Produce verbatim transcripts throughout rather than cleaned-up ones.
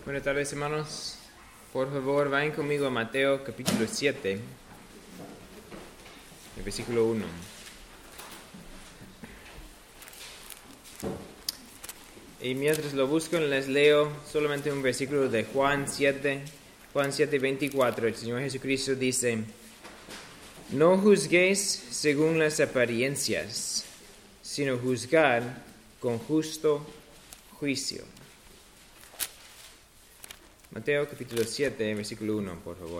Buenas tardes, hermanos. Por favor, vayan conmigo a Mateo capítulo siete, el versículo uno. Y mientras lo buscan, les leo solamente un versículo de Juan siete, Juan siete, veinticuatro. El Señor Jesucristo dice: No juzguéis según las apariencias, sino juzgad con justo juicio. Mateo capítulo siete, versículo uno, por favor.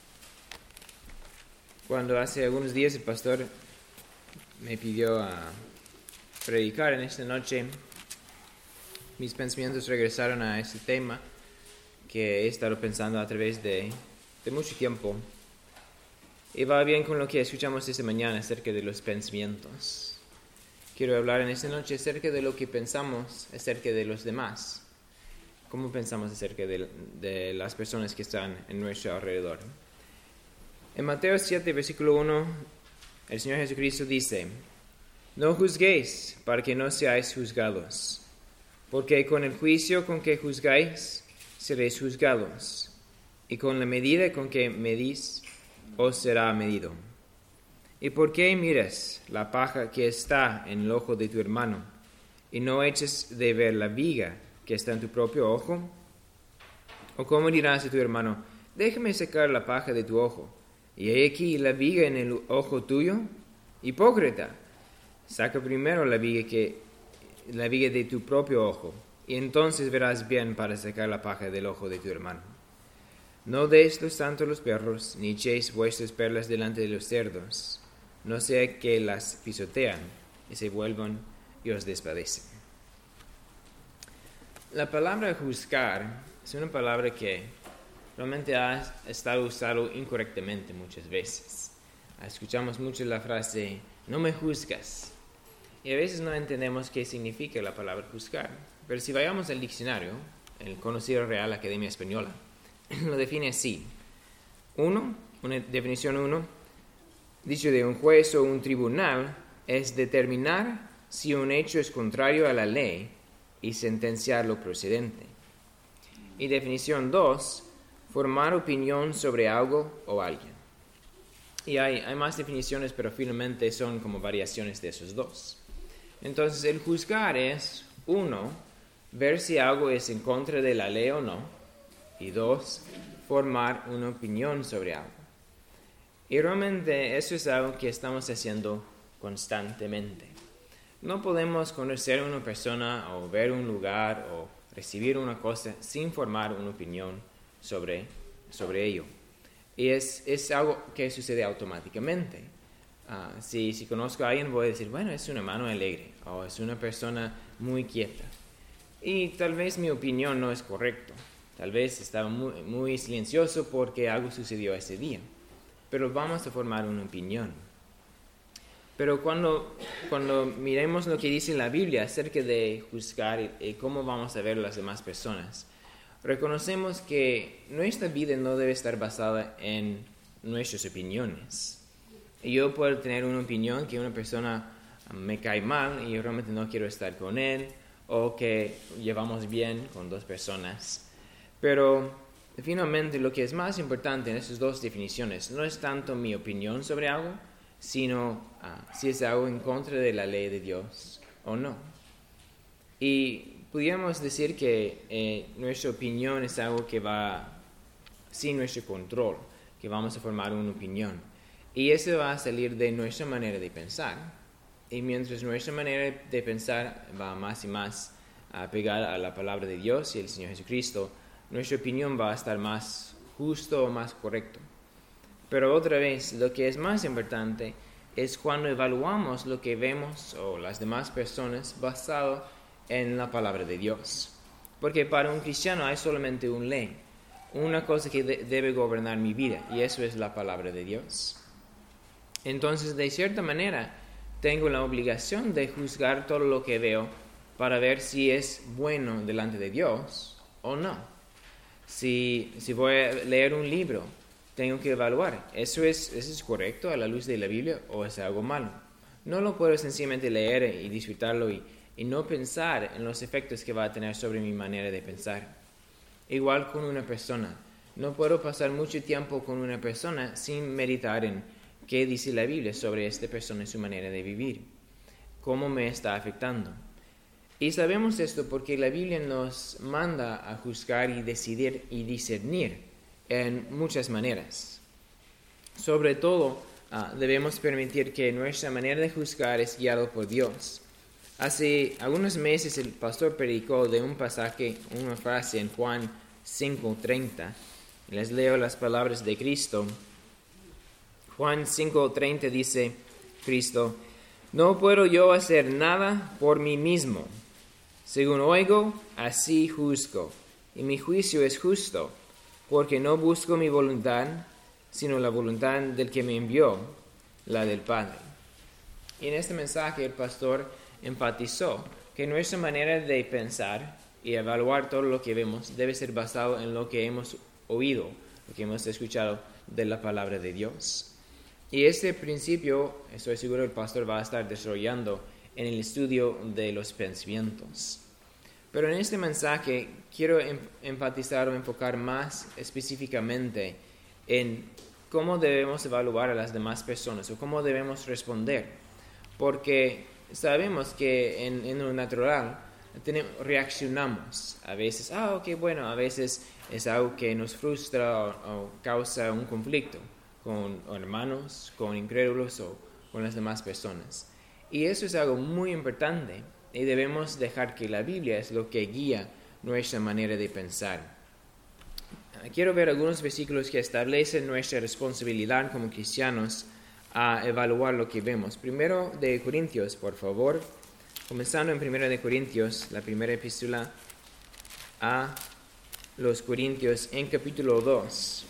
Cuando hace algunos días el pastor me pidió a predicar en esta noche, mis pensamientos regresaron a este tema que he estado pensando a través de, de mucho tiempo. Y va bien con lo que escuchamos esta mañana acerca de los pensamientos. Quiero hablar en esta noche acerca de lo que pensamos acerca de los demás. ¿Cómo pensamos acerca de, de las personas que están en nuestro alrededor? En Mateo siete, versículo uno, el Señor Jesucristo dice: No juzguéis para que no seáis juzgados, porque con el juicio con que juzgáis seréis juzgados, y con la medida con que medís os será medido. ¿Y por qué miras la paja que está en el ojo de tu hermano, y no eches de ver la viga que está en tu propio ojo? ¿O cómo dirás a tu hermano: déjame sacar la paja de tu ojo, y he aquí la viga en el ojo tuyo? Hipócrita, saca primero la viga, que, la viga de tu propio ojo, y entonces verás bien para sacar la paja del ojo de tu hermano. No deis los santos a los perros, ni echéis vuestras perlas delante de los cerdos, no sea que las pisotean y se vuelvan y os despadecen. La palabra juzgar es una palabra que realmente ha estado usada incorrectamente muchas veces. Escuchamos mucho la frase: no me juzgas. Y a veces no entendemos qué significa la palabra juzgar. Pero si vayamos al diccionario, el conocido Real Academia Española lo define así. Uno, una definición uno, dicho de un juez o un tribunal, es determinar si un hecho es contrario a la ley y sentenciar lo procedente. Y definición dos, formar opinión sobre algo o alguien. Y hay, hay más definiciones, pero finalmente son como variaciones de esos dos. Entonces, el juzgar es, uno, ver si algo es en contra de la ley o no, y dos, formar una opinión sobre algo. Y realmente eso es algo que estamos haciendo constantemente. No podemos conocer a una persona o ver un lugar o recibir una cosa sin formar una opinión sobre, sobre ello. Y es, es algo que sucede automáticamente. Uh, si, si conozco a alguien, voy a decir: bueno, es un hermano alegre o es una persona muy quieta. Y tal vez mi opinión no es correcta. Tal vez estaba muy, muy silencioso porque algo sucedió ese día. Pero vamos a formar una opinión. Pero cuando, cuando miremos lo que dice la Biblia acerca de juzgar y, y cómo vamos a ver a las demás personas, reconocemos que nuestra vida no debe estar basada en nuestras opiniones. Yo puedo tener una opinión que una persona me cae mal y yo realmente no quiero estar con él, o que llevamos bien con dos personas. Pero finalmente lo que es más importante en esas dos definiciones no es tanto mi opinión sobre algo, sino uh, si es algo en contra de la ley de Dios o no. Y pudiéramos decir que eh, nuestra opinión es algo que va sin nuestro control, que vamos a formar una opinión. Y eso va a salir de nuestra manera de pensar. Y mientras nuestra manera de pensar va más y más a pegar a la palabra de Dios y el Señor Jesucristo, nuestra opinión va a estar más justo o más correcto. Pero otra vez, lo que es más importante es cuando evaluamos lo que vemos o las demás personas basado en la palabra de Dios. Porque para un cristiano hay solamente una ley, una cosa que de- debe gobernar mi vida, y eso es la palabra de Dios. Entonces, de cierta manera, tengo la obligación de juzgar todo lo que veo para ver si es bueno delante de Dios o no. Si, si voy a leer un libro, tengo que evaluar, ¿eso es, ¿eso es correcto a la luz de la Biblia o es algo malo? No lo puedo sencillamente leer y disfrutarlo y, y no pensar en los efectos que va a tener sobre mi manera de pensar. igual con una persona. No puedo pasar mucho tiempo con una persona sin meditar en qué dice la Biblia sobre esta persona y su manera de vivir, cómo me está afectando. Y sabemos esto porque la Biblia nos manda a juzgar y decidir y discernir en muchas maneras. Sobre todo, uh, debemos permitir que nuestra manera de juzgar es guiada por Dios. Hace algunos meses el pastor predicó de un pasaje, una frase en Juan cinco treinta. Les leo las palabras de Cristo. Juan cinco treinta dice Cristo: no puedo yo hacer nada por mí mismo. Según oigo, así juzgo. Y mi juicio es justo, porque no busco mi voluntad, sino la voluntad del que me envió, la del Padre. Y en este mensaje el pastor enfatizó que nuestra manera de pensar y evaluar todo lo que vemos debe ser basado en lo que hemos oído, lo que hemos escuchado de la palabra de Dios. Y este principio, estoy seguro el pastor va a estar desarrollando en el estudio de los pensamientos. Pero en este mensaje quiero em- enfatizar o enfocar más específicamente en cómo debemos evaluar a las demás personas o cómo debemos responder. Porque sabemos que en, en lo natural tenemos, reaccionamos. A veces, ah, ok, bueno, a veces es algo que nos frustra o, o causa un conflicto con hermanos, con incrédulos o con las demás personas. Y eso es algo muy importante y debemos dejar que la Biblia es lo que guía nuestra manera de pensar. Quiero ver algunos versículos que establecen nuestra responsabilidad como cristianos a evaluar lo que vemos. Primero de Corintios, por favor. Comenzando en Primero de Corintios, la primera epístola a los Corintios en capítulo dos.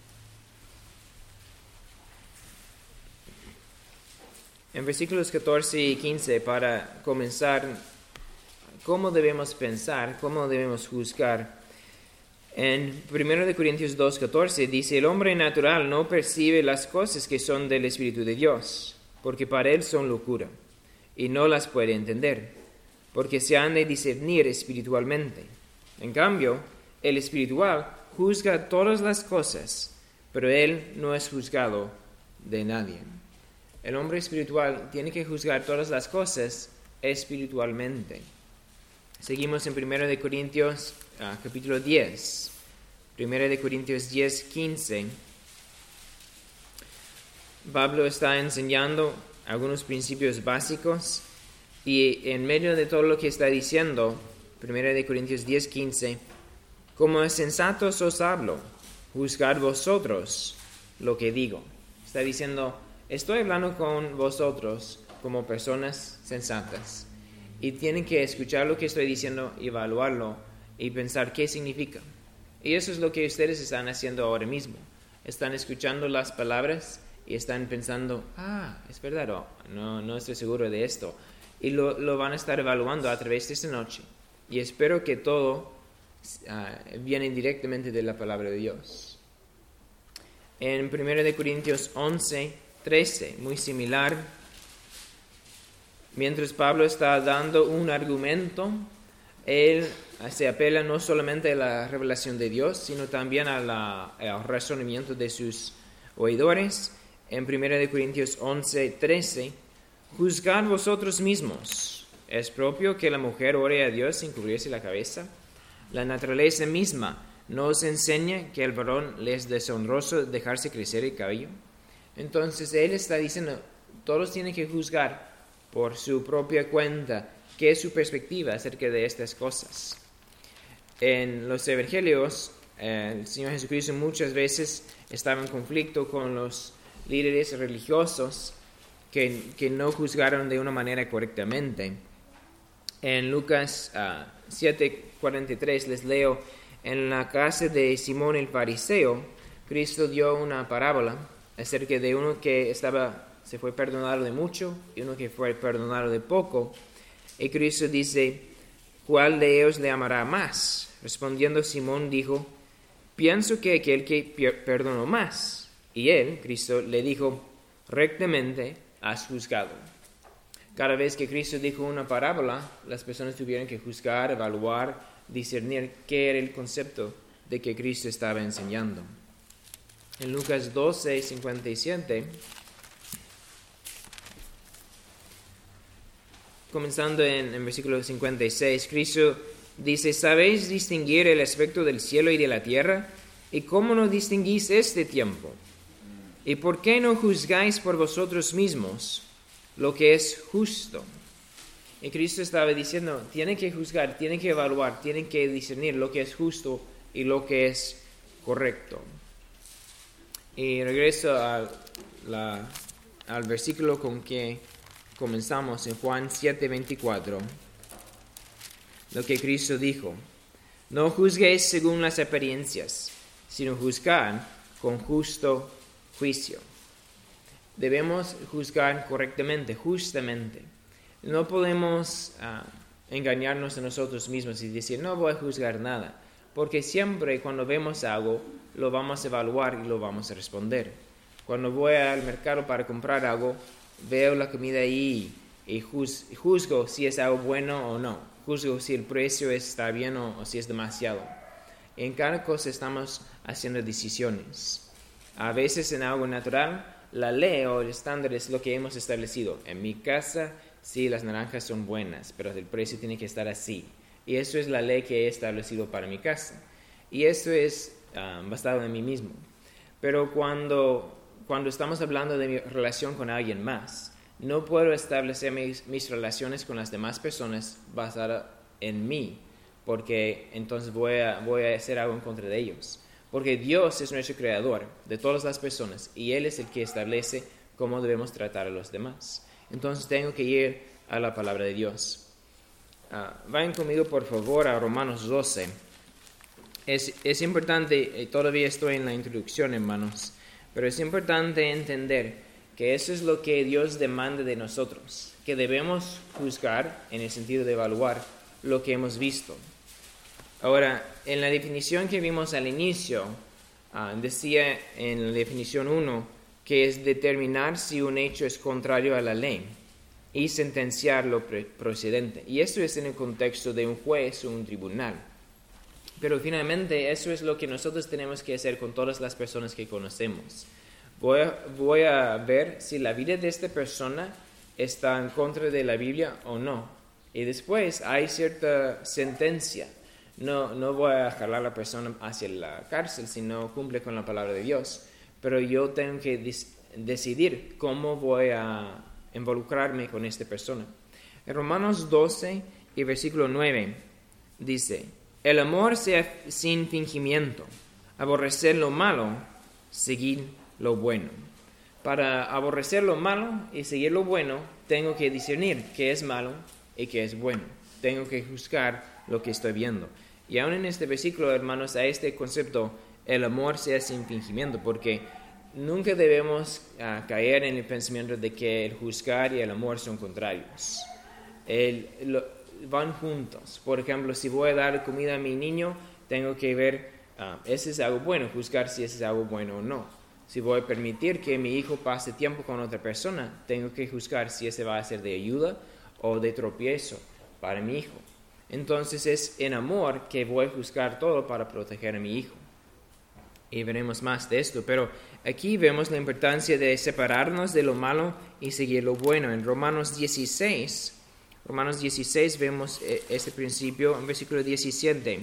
En versículos catorce y quince, para comenzar, ¿cómo debemos pensar? ¿Cómo debemos juzgar? En Primero de Corintios dos catorce dice: el hombre natural no percibe las cosas que son del Espíritu de Dios, porque para él son locura, y no las puede entender, porque se han de discernir espiritualmente. En cambio, el espiritual juzga todas las cosas, pero él no es juzgado de nadie. El hombre espiritual tiene que juzgar todas las cosas espiritualmente. Seguimos en Primero de Corintios, uh, capítulo diez. Primero de Corintios diez, quince. Pablo está enseñando algunos principios básicos y en medio de todo lo que está diciendo, Primero de Corintios diez, quince, como sensatos os hablo, juzgad vosotros lo que digo. Está diciendo, estoy hablando con vosotros como personas sensatas y tienen que escuchar lo que estoy diciendo, evaluarlo y pensar qué significa. Y eso es lo que ustedes están haciendo ahora mismo. Están escuchando las palabras y están pensando, ah, es verdad, oh, no, no estoy seguro de esto. Y lo, lo van a estar evaluando a través de esta noche. Y espero que todo uh, viene directamente de la palabra de Dios. En Primero de Corintios once, trece, muy similar. Mientras Pablo está dando un argumento, él se apela no solamente a la revelación de Dios, sino también a la, al razonamiento de sus oidores. En Primero de Corintios once, trece, juzgad vosotros mismos. ¿Es propio que la mujer ore a Dios sin cubrirse la cabeza? La naturaleza misma ¿no os enseña que al varón le es deshonroso dejarse crecer el cabello? Entonces él está diciendo, todos tienen que juzgar por su propia cuenta qué es su perspectiva acerca de estas cosas. En los evangelios, eh, el Señor Jesucristo muchas veces estaba en conflicto con los líderes religiosos que, que no juzgaron de una manera correctamente. En Lucas uh, siete cuarenta y tres les leo, en la casa de Simón el fariseo, Cristo dio una parábola acerca de uno que estaba, se fue perdonado de mucho y uno que fue perdonado de poco. Y Cristo dice, ¿cuál de ellos le amará más? Respondiendo Simón dijo, pienso que aquel que perdonó más. Y él, Cristo, le dijo, rectamente has juzgado. Cada vez que Cristo dijo una parábola, las personas tuvieron que juzgar, evaluar, discernir qué era el concepto de que Cristo estaba enseñando. En Lucas doce, cincuenta y siete, comenzando en el versículo cincuenta y seis, Cristo dice: ¿sabéis distinguir el aspecto del cielo y de la tierra? ¿Y cómo no distinguís este tiempo? ¿Y por qué no juzgáis por vosotros mismos lo que es justo? Y Cristo estaba diciendo, tienen que juzgar, tienen que evaluar, tienen que discernir lo que es justo y lo que es correcto. Y regreso a la, al versículo con que comenzamos en Juan siete, veinticuatro. Lo que Cristo dijo: no juzguéis según las apariencias, sino juzgad con justo juicio. Debemos juzgar correctamente, justamente. No podemos uh, engañarnos a nosotros mismos y decir, no voy a juzgar nada, porque siempre cuando vemos algo, lo vamos a evaluar y lo vamos a responder. Cuando voy al mercado para comprar algo, veo la comida ahí y juz, juzgo si es algo bueno o no. Juzgo si el precio está bien o, o si es demasiado. En cada cosa estamos haciendo decisiones. A veces en algo natural, la ley o el estándar es lo que hemos establecido. En mi casa, sí, las naranjas son buenas, pero el precio tiene que estar así. Y eso es la ley que he establecido para mi casa. Y eso es um, basado en mí mismo. Pero cuando, cuando estamos hablando de mi relación con alguien más, no puedo establecer mis, mis relaciones con las demás personas basadas en mí, porque entonces voy a, voy a hacer algo en contra de ellos. Porque Dios es nuestro creador de todas las personas y Él es el que establece cómo debemos tratar a los demás. Entonces tengo que ir a la palabra de Dios. Uh, vayan conmigo por favor a Romanos doce. Es, es importante, todavía estoy en la introducción, hermanos, pero es importante entender que eso es lo que Dios demanda de nosotros, que debemos juzgar en el sentido de evaluar lo que hemos visto. Ahora, en la definición que vimos al inicio, uh, decía en la definición uno que es determinar si un hecho es contrario a la ley y sentenciar lo procedente. Y esto es en el contexto de un juez o un tribunal. Pero finalmente eso es lo que nosotros tenemos que hacer con todas las personas que conocemos. Voy a, voy a ver si la vida de esta persona está en contra de la Biblia o no. Y después hay cierta sentencia. No, no voy a jalar a la persona hacia la cárcel si no cumple con la palabra de Dios. Pero yo tengo que dis- decidir cómo voy a involucrarme con esta persona. En Romanos doce y versículo nueve dice: el amor sea sin fingimiento, aborrecer lo malo, seguir lo bueno. Para aborrecer lo malo y seguir lo bueno, tengo que discernir qué es malo y qué es bueno. Tengo que juzgar lo que estoy viendo. Y aún en este versículo, hermanos, a este concepto, el amor sea sin fingimiento, porque nunca debemos uh, caer en el pensamiento de que el juzgar y el amor son contrarios. El, lo, van juntos. Por ejemplo, si voy a dar comida a mi niño, tengo que ver, uh, ese es algo bueno, juzgar si ese es algo bueno o no. Si voy a permitir que mi hijo pase tiempo con otra persona, tengo que juzgar si ese va a ser de ayuda o de tropiezo para mi hijo. Entonces es en amor que voy a juzgar todo para proteger a mi hijo. Y veremos más de esto, pero aquí vemos la importancia de separarnos de lo malo y seguir lo bueno. En Romanos dieciséis, Romanos dieciséis vemos este principio en versículo diecisiete,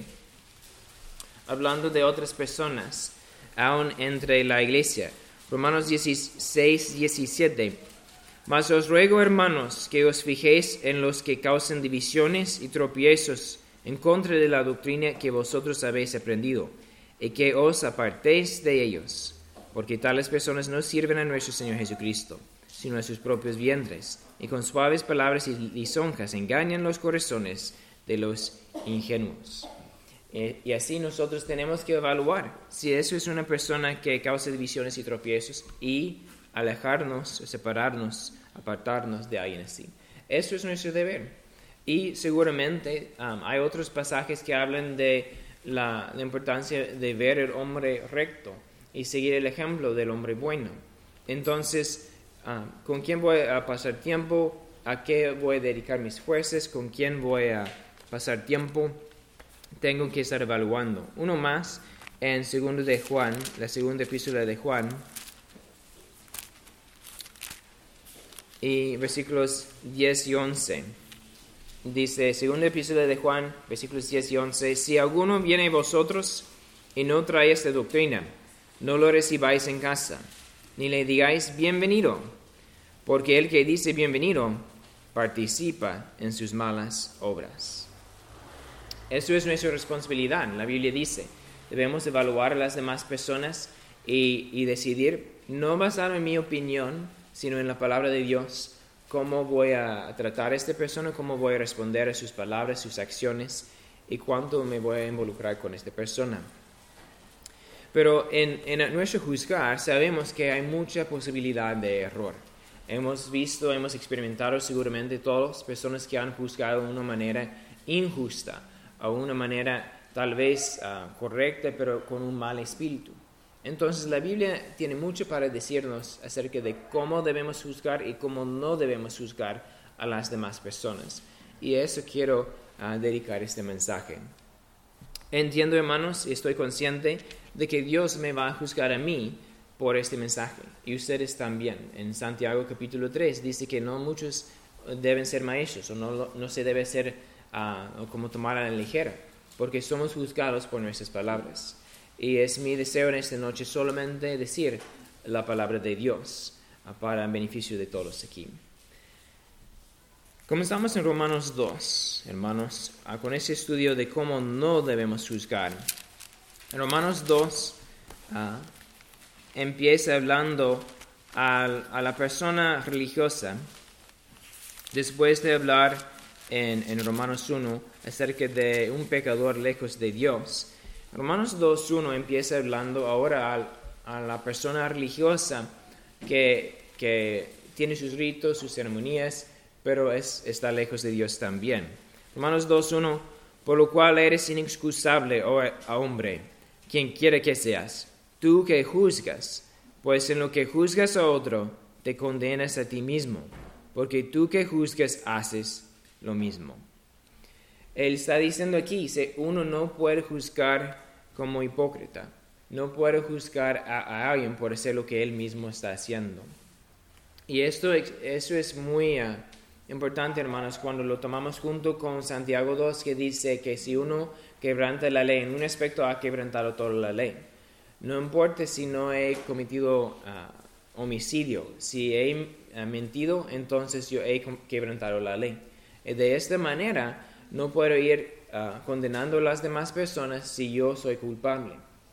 hablando de otras personas, aún entre la iglesia. Romanos dieciséis, diecisiete. Mas os ruego, hermanos, que os fijéis en los que causan divisiones y tropiezos en contra de la doctrina que vosotros habéis aprendido, y que os apartéis de ellos, porque tales personas no sirven a nuestro Señor Jesucristo, sino a sus propios vientres, y con suaves palabras y lisonjas engañan los corazones de los ingenuos. Eh, y así nosotros tenemos que evaluar si eso es una persona que causa divisiones y tropiezos y alejarnos, separarnos, apartarnos de alguien así. Eso es nuestro deber. Y seguramente um, hay otros pasajes que hablan de la, la importancia de ver el hombre recto y seguir el ejemplo del hombre bueno. Entonces, um, ¿con quién voy a pasar tiempo? ¿A qué voy a dedicar mis fuerzas? ¿Con quién voy a pasar tiempo? Tengo que estar evaluando. Uno más, en segundo de Juan, la segunda epístola de Juan, y versículos diez y once. Dice, segunda epístola de Juan, versículos diez y once, si alguno viene a vosotros y no trae esta doctrina, no lo recibáis en casa, ni le digáis bienvenido, porque el que dice bienvenido participa en sus malas obras. Eso es nuestra responsabilidad. La Biblia dice, debemos evaluar a las demás personas y, y decidir, no basado en mi opinión, sino en la palabra de Dios, cómo voy a tratar a esta persona, cómo voy a responder a sus palabras, sus acciones, y cuánto me voy a involucrar con esta persona. Pero en, en nuestro juzgar sabemos que hay mucha posibilidad de error. Hemos visto, hemos experimentado seguramente todas las personas que han juzgado de una manera injusta, o una manera tal vez uh, correcta, pero con un mal espíritu. Entonces la Biblia tiene mucho para decirnos acerca de cómo debemos juzgar y cómo no debemos juzgar a las demás personas. Y a eso quiero uh, dedicar este mensaje. Entiendo, hermanos, y estoy consciente de que Dios me va a juzgar a mí por este mensaje, y ustedes también. En Santiago capítulo tres dice que no muchos deben ser maestros, o no, no se debe ser uh, como tomar a la ligera, porque somos juzgados por nuestras palabras. Y es mi deseo en esta noche solamente decir la palabra de Dios uh, para el beneficio de todos aquí. Comenzamos en Romanos dos, hermanos, uh, con ese estudio de cómo no debemos juzgar. En Romanos dos uh, empieza hablando a, a la persona religiosa, después de hablar en, en Romanos uno acerca de un pecador lejos de Dios. Romanos dos uno empieza hablando ahora a, a la persona religiosa que, que tiene sus ritos, sus ceremonias, pero es, está lejos de Dios también. Romanos dos uno, por lo cual eres inexcusable, oh hombre, quien quiera que seas, tú que juzgas, pues en lo que juzgas a otro, te condenas a ti mismo, porque tú que juzgas haces lo mismo. Él está diciendo aquí, uno no puede juzgar como hipócrita, no puede juzgar a, a alguien por hacer lo que él mismo está haciendo. Y esto eso es muy uh, importante, hermanos, cuando lo tomamos junto con Santiago dos, que dice que si uno quebranta la ley, en un aspecto ha quebrantado toda la ley. No importa si no he cometido uh, homicidio, si he uh, mentido, entonces yo he quebrantado la ley. Y de esta manera no puedo ir uh, condenando a las demás personas si yo soy culpable.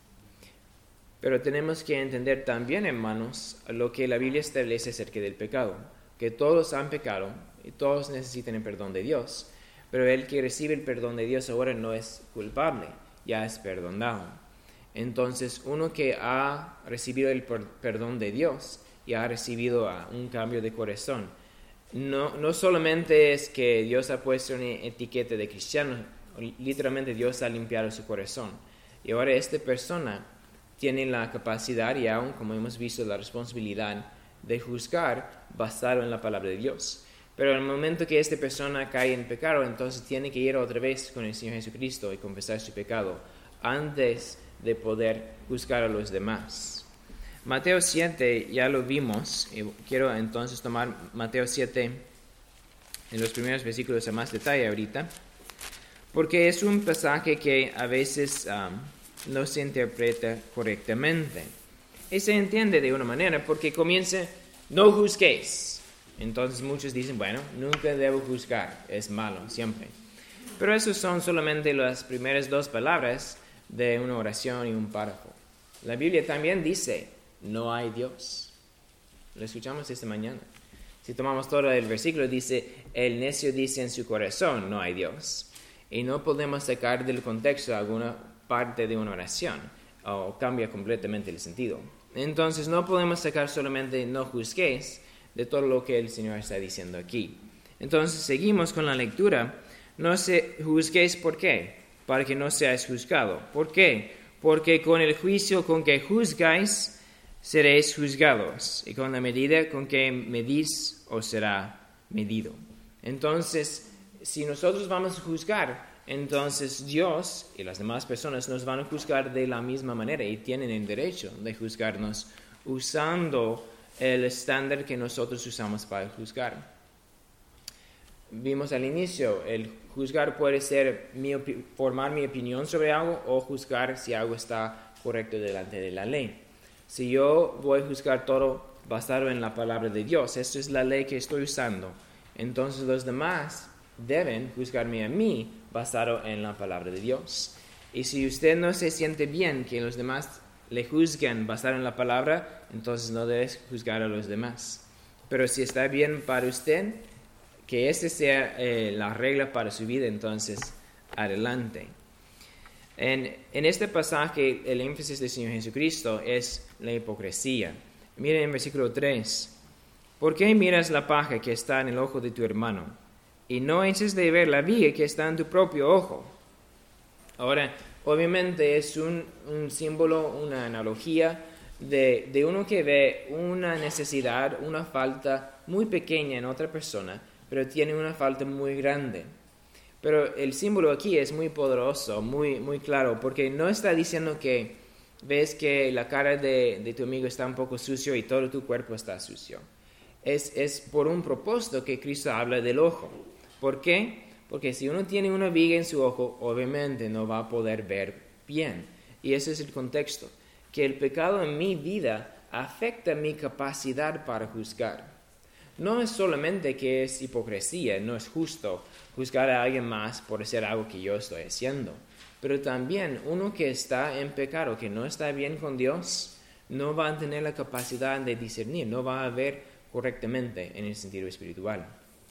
Pero tenemos que entender también, hermanos, lo que la Biblia establece acerca del pecado, que todos han pecado y todos necesitan el perdón de Dios, pero el que recibe el perdón de Dios ahora no es culpable, ya es perdonado. Entonces, uno que ha recibido el perdón de Dios y ha recibido uh, un cambio de corazón, no, no solamente es que Dios ha puesto una etiqueta de cristiano, literalmente Dios ha limpiado su corazón. Y ahora esta persona tiene la capacidad y aún, como hemos visto, la responsabilidad de juzgar basado en la palabra de Dios. Pero en el momento que esta persona cae en pecado, entonces tiene que ir otra vez con el Señor Jesucristo y confesar su pecado antes de poder juzgar a los demás. Mateo siete ya lo vimos, y quiero entonces tomar Mateo siete en los primeros versículos a más detalle ahorita, porque es un pasaje que a veces um, no se interpreta correctamente. Y se entiende de una manera porque comienza, no juzguéis. Entonces muchos dicen, bueno, nunca debo juzgar, es malo, siempre. Pero esas son solamente las primeras dos palabras de una oración y un párrafo. La Biblia también dice, no hay Dios. Lo escuchamos esta mañana. Si tomamos todo el versículo, dice, el necio dice en su corazón, no hay Dios. Y no podemos sacar del contexto alguna parte de una oración, o cambia completamente el sentido. Entonces no podemos sacar solamente no juzguéis de todo lo que el Señor está diciendo aquí. Entonces seguimos con la lectura. No se juzguéis, ¿por qué? Para que no seáis juzgado. ¿Por qué? Porque con el juicio con que juzgáis, seréis juzgados, y con la medida con que medís, os será medido. Entonces, si nosotros vamos a juzgar, entonces Dios y las demás personas nos van a juzgar de la misma manera y tienen el derecho de juzgarnos usando el estándar que nosotros usamos para juzgar. Vimos al inicio, el juzgar puede ser mi opi- formar mi opinión sobre algo o juzgar si algo está correcto delante de la ley. Si yo voy a juzgar todo basado en la palabra de Dios, esta es la ley que estoy usando, entonces los demás deben juzgarme a mí basado en la palabra de Dios. Y si usted no se siente bien que los demás le juzguen basado en la palabra, entonces no debes juzgar a los demás. Pero si está bien para usted, que esa sea eh, la regla para su vida, entonces adelante. En, en este pasaje el énfasis del Señor Jesucristo es la hipocresía. Miren en versículo tres. ¿Por qué miras la paja que está en el ojo de tu hermano y no eches de ver la viga que está en tu propio ojo? Ahora, obviamente es un, un símbolo, una analogía de, de uno que ve una necesidad, una falta muy pequeña en otra persona, pero tiene una falta muy grande. Pero el símbolo aquí es muy poderoso, muy, muy claro, porque no está diciendo que ves que la cara de, de tu amigo está un poco sucio y todo tu cuerpo está sucio. Es, es por un propósito que Cristo habla del ojo. ¿Por qué? Porque si uno tiene una viga en su ojo, obviamente no va a poder ver bien. Y ese es el contexto, que el pecado en mi vida afecta mi capacidad para juzgar. No es solamente que es hipocresía, no es justo juzgar a alguien más por hacer algo que yo estoy haciendo, pero también uno que está en pecado, que no está bien con Dios, no va a tener la capacidad de discernir, no va a ver correctamente en el sentido espiritual.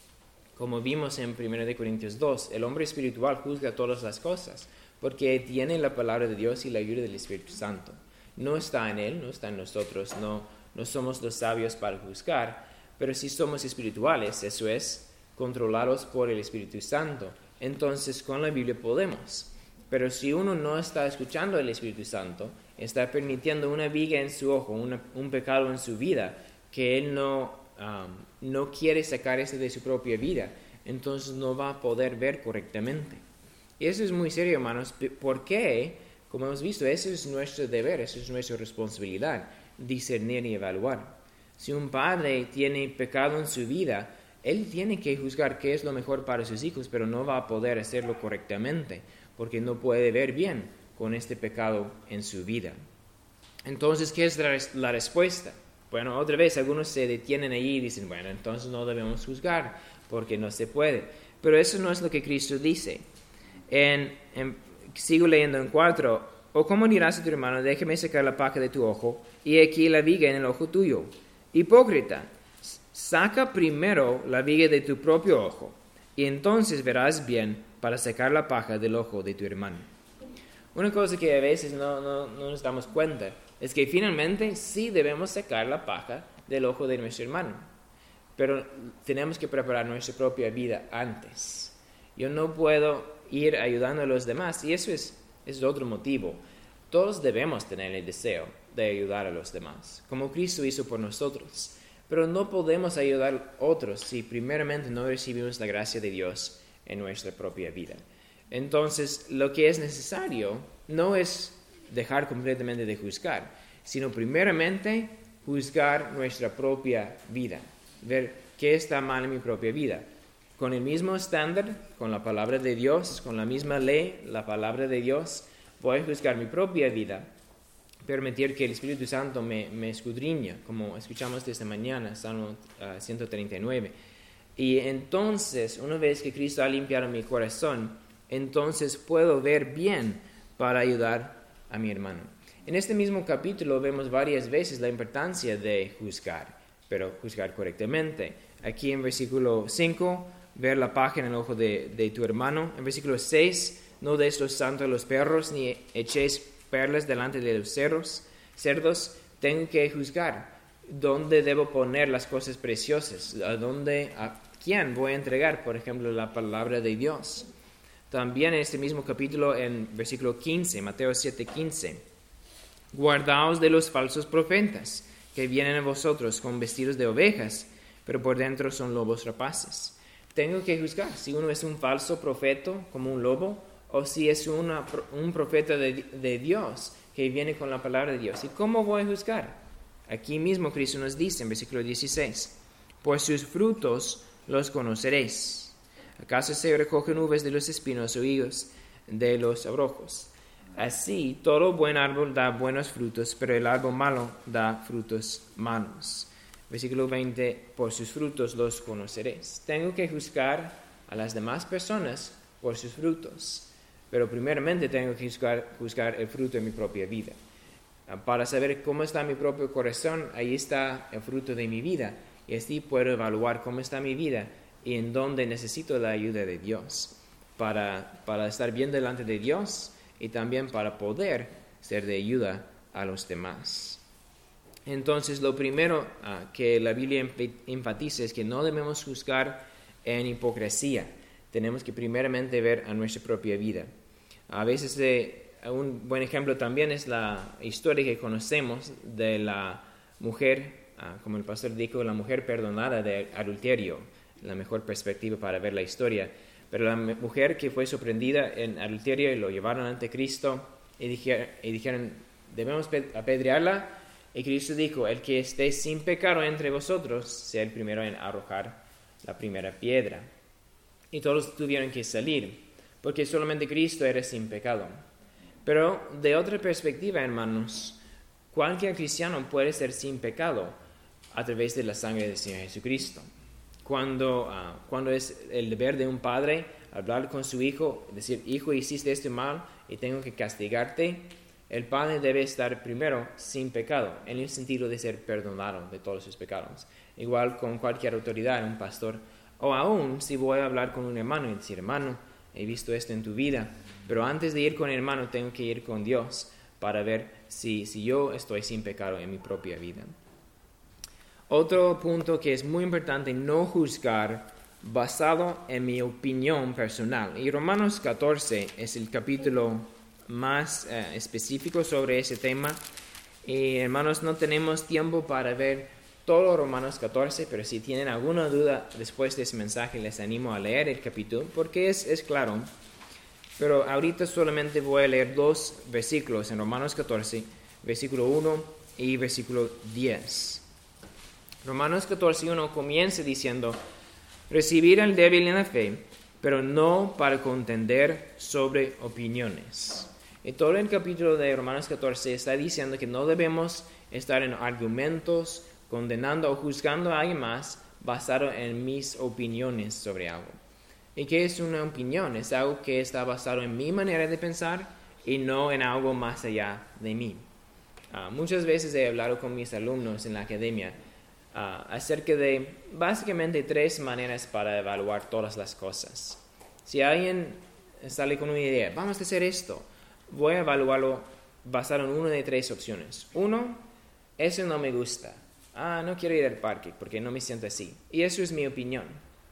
Como vimos en primera de Corintios dos, el hombre espiritual juzga todas las cosas, porque tiene la palabra de Dios y la ayuda del Espíritu Santo. No está en él, no está en nosotros, no, no somos los sabios para juzgar, pero si somos espirituales, eso es, controlados por el Espíritu Santo, entonces con la Biblia podemos. Pero si uno no está escuchando al Espíritu Santo, está permitiendo una viga en su ojo, una, un pecado en su vida, que él no, um, no quiere sacar ese de su propia vida, entonces no va a poder ver correctamente. Y eso es muy serio, hermanos, porque, como hemos visto, ese es nuestro deber, esa es nuestra responsabilidad, discernir y evaluar. Si un padre tiene pecado en su vida, él tiene que juzgar qué es lo mejor para sus hijos, pero no va a poder hacerlo correctamente, porque no puede ver bien con este pecado en su vida. Entonces, ¿qué es la, la respuesta? Bueno, otra vez, algunos se detienen allí y dicen, bueno, entonces no debemos juzgar, porque no se puede. Pero eso no es lo que Cristo dice. En, en, sigo leyendo en cuatro. ¿O cómo dirás a tu hermano, déjame sacar la paja de tu ojo, y aquí la viga en el ojo tuyo? Hipócrita, saca primero la viga de tu propio ojo, y entonces verás bien para sacar la paja del ojo de tu hermano. Una cosa que a veces no, no, no nos damos cuenta es que finalmente sí debemos sacar la paja del ojo de nuestro hermano, pero tenemos que preparar nuestra propia vida antes. Yo no puedo ir ayudando a los demás, y eso es, es otro motivo. Todos debemos tener el deseo de ayudar a los demás, como Cristo hizo por nosotros. Pero no podemos ayudar a otros si primeramente no recibimos la gracia de Dios en nuestra propia vida. Entonces, lo que es necesario no es dejar completamente de juzgar, sino primeramente juzgar nuestra propia vida, ver qué está mal en mi propia vida. Con el mismo estándar, con la palabra de Dios, con la misma ley, la palabra de Dios, voy a juzgar mi propia vida, permitir que el Espíritu Santo me, me escudriñe, como escuchamos esta mañana, Salmo uh, ciento treinta y nueve. Y entonces, una vez que Cristo ha limpiado mi corazón, entonces puedo ver bien para ayudar a mi hermano. En este mismo capítulo vemos varias veces la importancia de juzgar, pero juzgar correctamente. Aquí en versículo cinco, ver la paja en el ojo de, de tu hermano. En versículo seis, no des los santos a los perros, ni echéis perlas delante de los cerdos, cerdos, tengo que juzgar dónde debo poner las cosas preciosas, a dónde, a quién voy a entregar, por ejemplo, la palabra de Dios. También en este mismo capítulo, en versículo quince, Mateo siete, quince, guardaos de los falsos profetas, que vienen a vosotros con vestidos de ovejas, pero por dentro son lobos rapaces. tengo que juzgar si uno es un falso profeta, como un lobo, o si es una, un profeta de, de Dios que viene con la palabra de Dios. ¿Y cómo voy a juzgar? Aquí mismo Cristo nos dice en versículo dieciséis, por sus frutos los conoceréis. ¿Acaso se recogen uvas de los espinos o higos de los abrojos? Así, todo buen árbol da buenos frutos, pero el árbol malo da frutos malos. Versículo veinte, por sus frutos los conoceréis. Tengo que juzgar a las demás personas por sus frutos, pero primeramente tengo que juzgar, juzgar el fruto de mi propia vida. Para saber cómo está mi propio corazón, ahí está el fruto de mi vida, y así puedo evaluar cómo está mi vida y en dónde necesito la ayuda de Dios para, para estar bien delante de Dios y también para poder ser de ayuda a los demás. Entonces, lo primero uh, que la Biblia enfatiza es que no debemos juzgar en hipocresía. Tenemos que primeramente ver a nuestra propia vida. A veces eh, un buen ejemplo también es la historia que conocemos de la mujer, uh, como el pastor dijo, la mujer perdonada de adulterio, la mejor perspectiva para ver la historia. Pero la mujer que fue sorprendida en adulterio y lo llevaron ante Cristo y dijeron, y dijeron debemos apedrearla. Y Cristo dijo, el que esté sin pecado entre vosotros, sea el primero en arrojar la primera piedra. Y todos tuvieron que salir, porque solamente Cristo era sin pecado. Pero de otra perspectiva, hermanos, cualquier cristiano puede ser sin pecado a través de la sangre del Señor Jesucristo. Cuando, uh, cuando es el deber de un padre hablar con su hijo, decir, hijo, hiciste esto mal y tengo que castigarte, el padre debe estar primero sin pecado, en el sentido de ser perdonado de todos sus pecados. Igual con cualquier autoridad, un pastor, o aún si voy a hablar con un hermano y decir, hermano, he visto esto en tu vida, pero antes de ir con el hermano tengo que ir con Dios para ver si, si yo estoy sin pecado en mi propia vida. Otro punto que es muy importante, no juzgar basado en mi opinión personal. Y Romanos catorce es el capítulo más eh, específico sobre ese tema. Y hermanos, no tenemos tiempo para ver todo Romanos catorce, pero si tienen alguna duda después de ese mensaje, les animo a leer el capítulo, porque es, es claro. Pero ahorita solamente voy a leer dos versículos en Romanos catorce, versículo uno y versículo diez. Romanos catorce uno comienza diciendo, recibir al débil en la fe, pero no para contender sobre opiniones. Y todo el capítulo de Romanos catorce está diciendo que no debemos estar en argumentos, condenando o juzgando a alguien más basado en mis opiniones sobre algo. ¿Y qué es una opinión? Es algo que está basado en mi manera de pensar y no en algo más allá de mí. Uh, muchas veces he hablado con mis alumnos en la academia Uh, acerca de básicamente tres maneras para evaluar todas las cosas. Si alguien sale con una idea, vamos a hacer esto, voy a evaluarlo basado en una de tres opciones. Uno, eso no me gusta. Ah, no quiero ir al parque porque no me siento así. Y eso es mi opinión.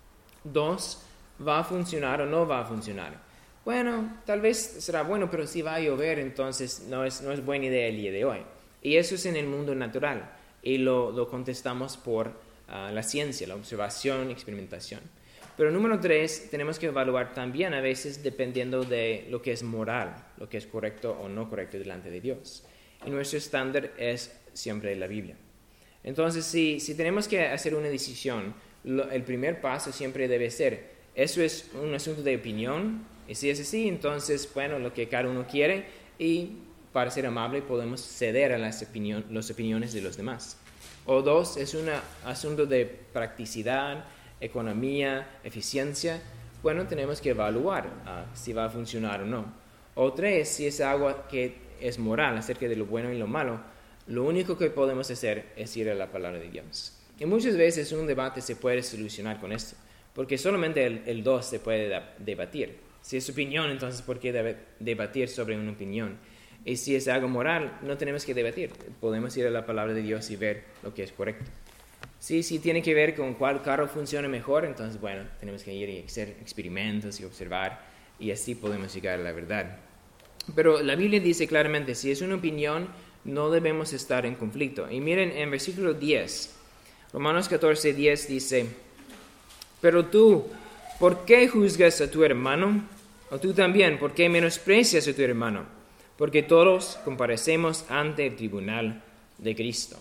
Dos, ¿va a funcionar o no va a funcionar? Bueno, tal vez será bueno, pero si va a llover, entonces no es, no es buena idea el día de hoy. Y eso es en el mundo natural. Y lo, lo contestamos por uh, la ciencia, la observación, experimentación. Pero número tres, tenemos que evaluar también a veces dependiendo de lo que es moral, lo que es correcto o no correcto delante de Dios. Y nuestro estándar es siempre la Biblia. Entonces, si, si tenemos que hacer una decisión, lo, el primer paso siempre debe ser, eso es un asunto de opinión, y si es así, entonces, bueno, lo que cada uno quiere, y para ser amable podemos ceder a las, opinión, las opiniones de los demás. O dos, es un asunto de practicidad, economía, eficiencia. Bueno, tenemos que evaluar uh, si va a funcionar o no. O tres, si es algo que es moral acerca de lo bueno y lo malo, lo único que podemos hacer es ir a la palabra de Dios. Y muchas veces un debate se puede solucionar con esto, porque solamente el, el dos se puede da, debatir. Si es opinión, entonces ¿por qué debe debatir sobre una opinión? Y si es algo moral, no tenemos que debatir. Podemos ir a la palabra de Dios y ver lo que es correcto. Si, si tiene que ver con cuál carro funciona mejor, entonces, bueno, tenemos que ir y hacer experimentos y observar, y así podemos llegar a la verdad. Pero la Biblia dice claramente, si es una opinión, no debemos estar en conflicto. Y miren, en versículo diez, Romanos catorce, diez dice, pero tú, ¿por qué juzgas a tu hermano? O tú también, ¿por qué menosprecias a tu hermano? Porque todos comparecemos ante el tribunal de Cristo.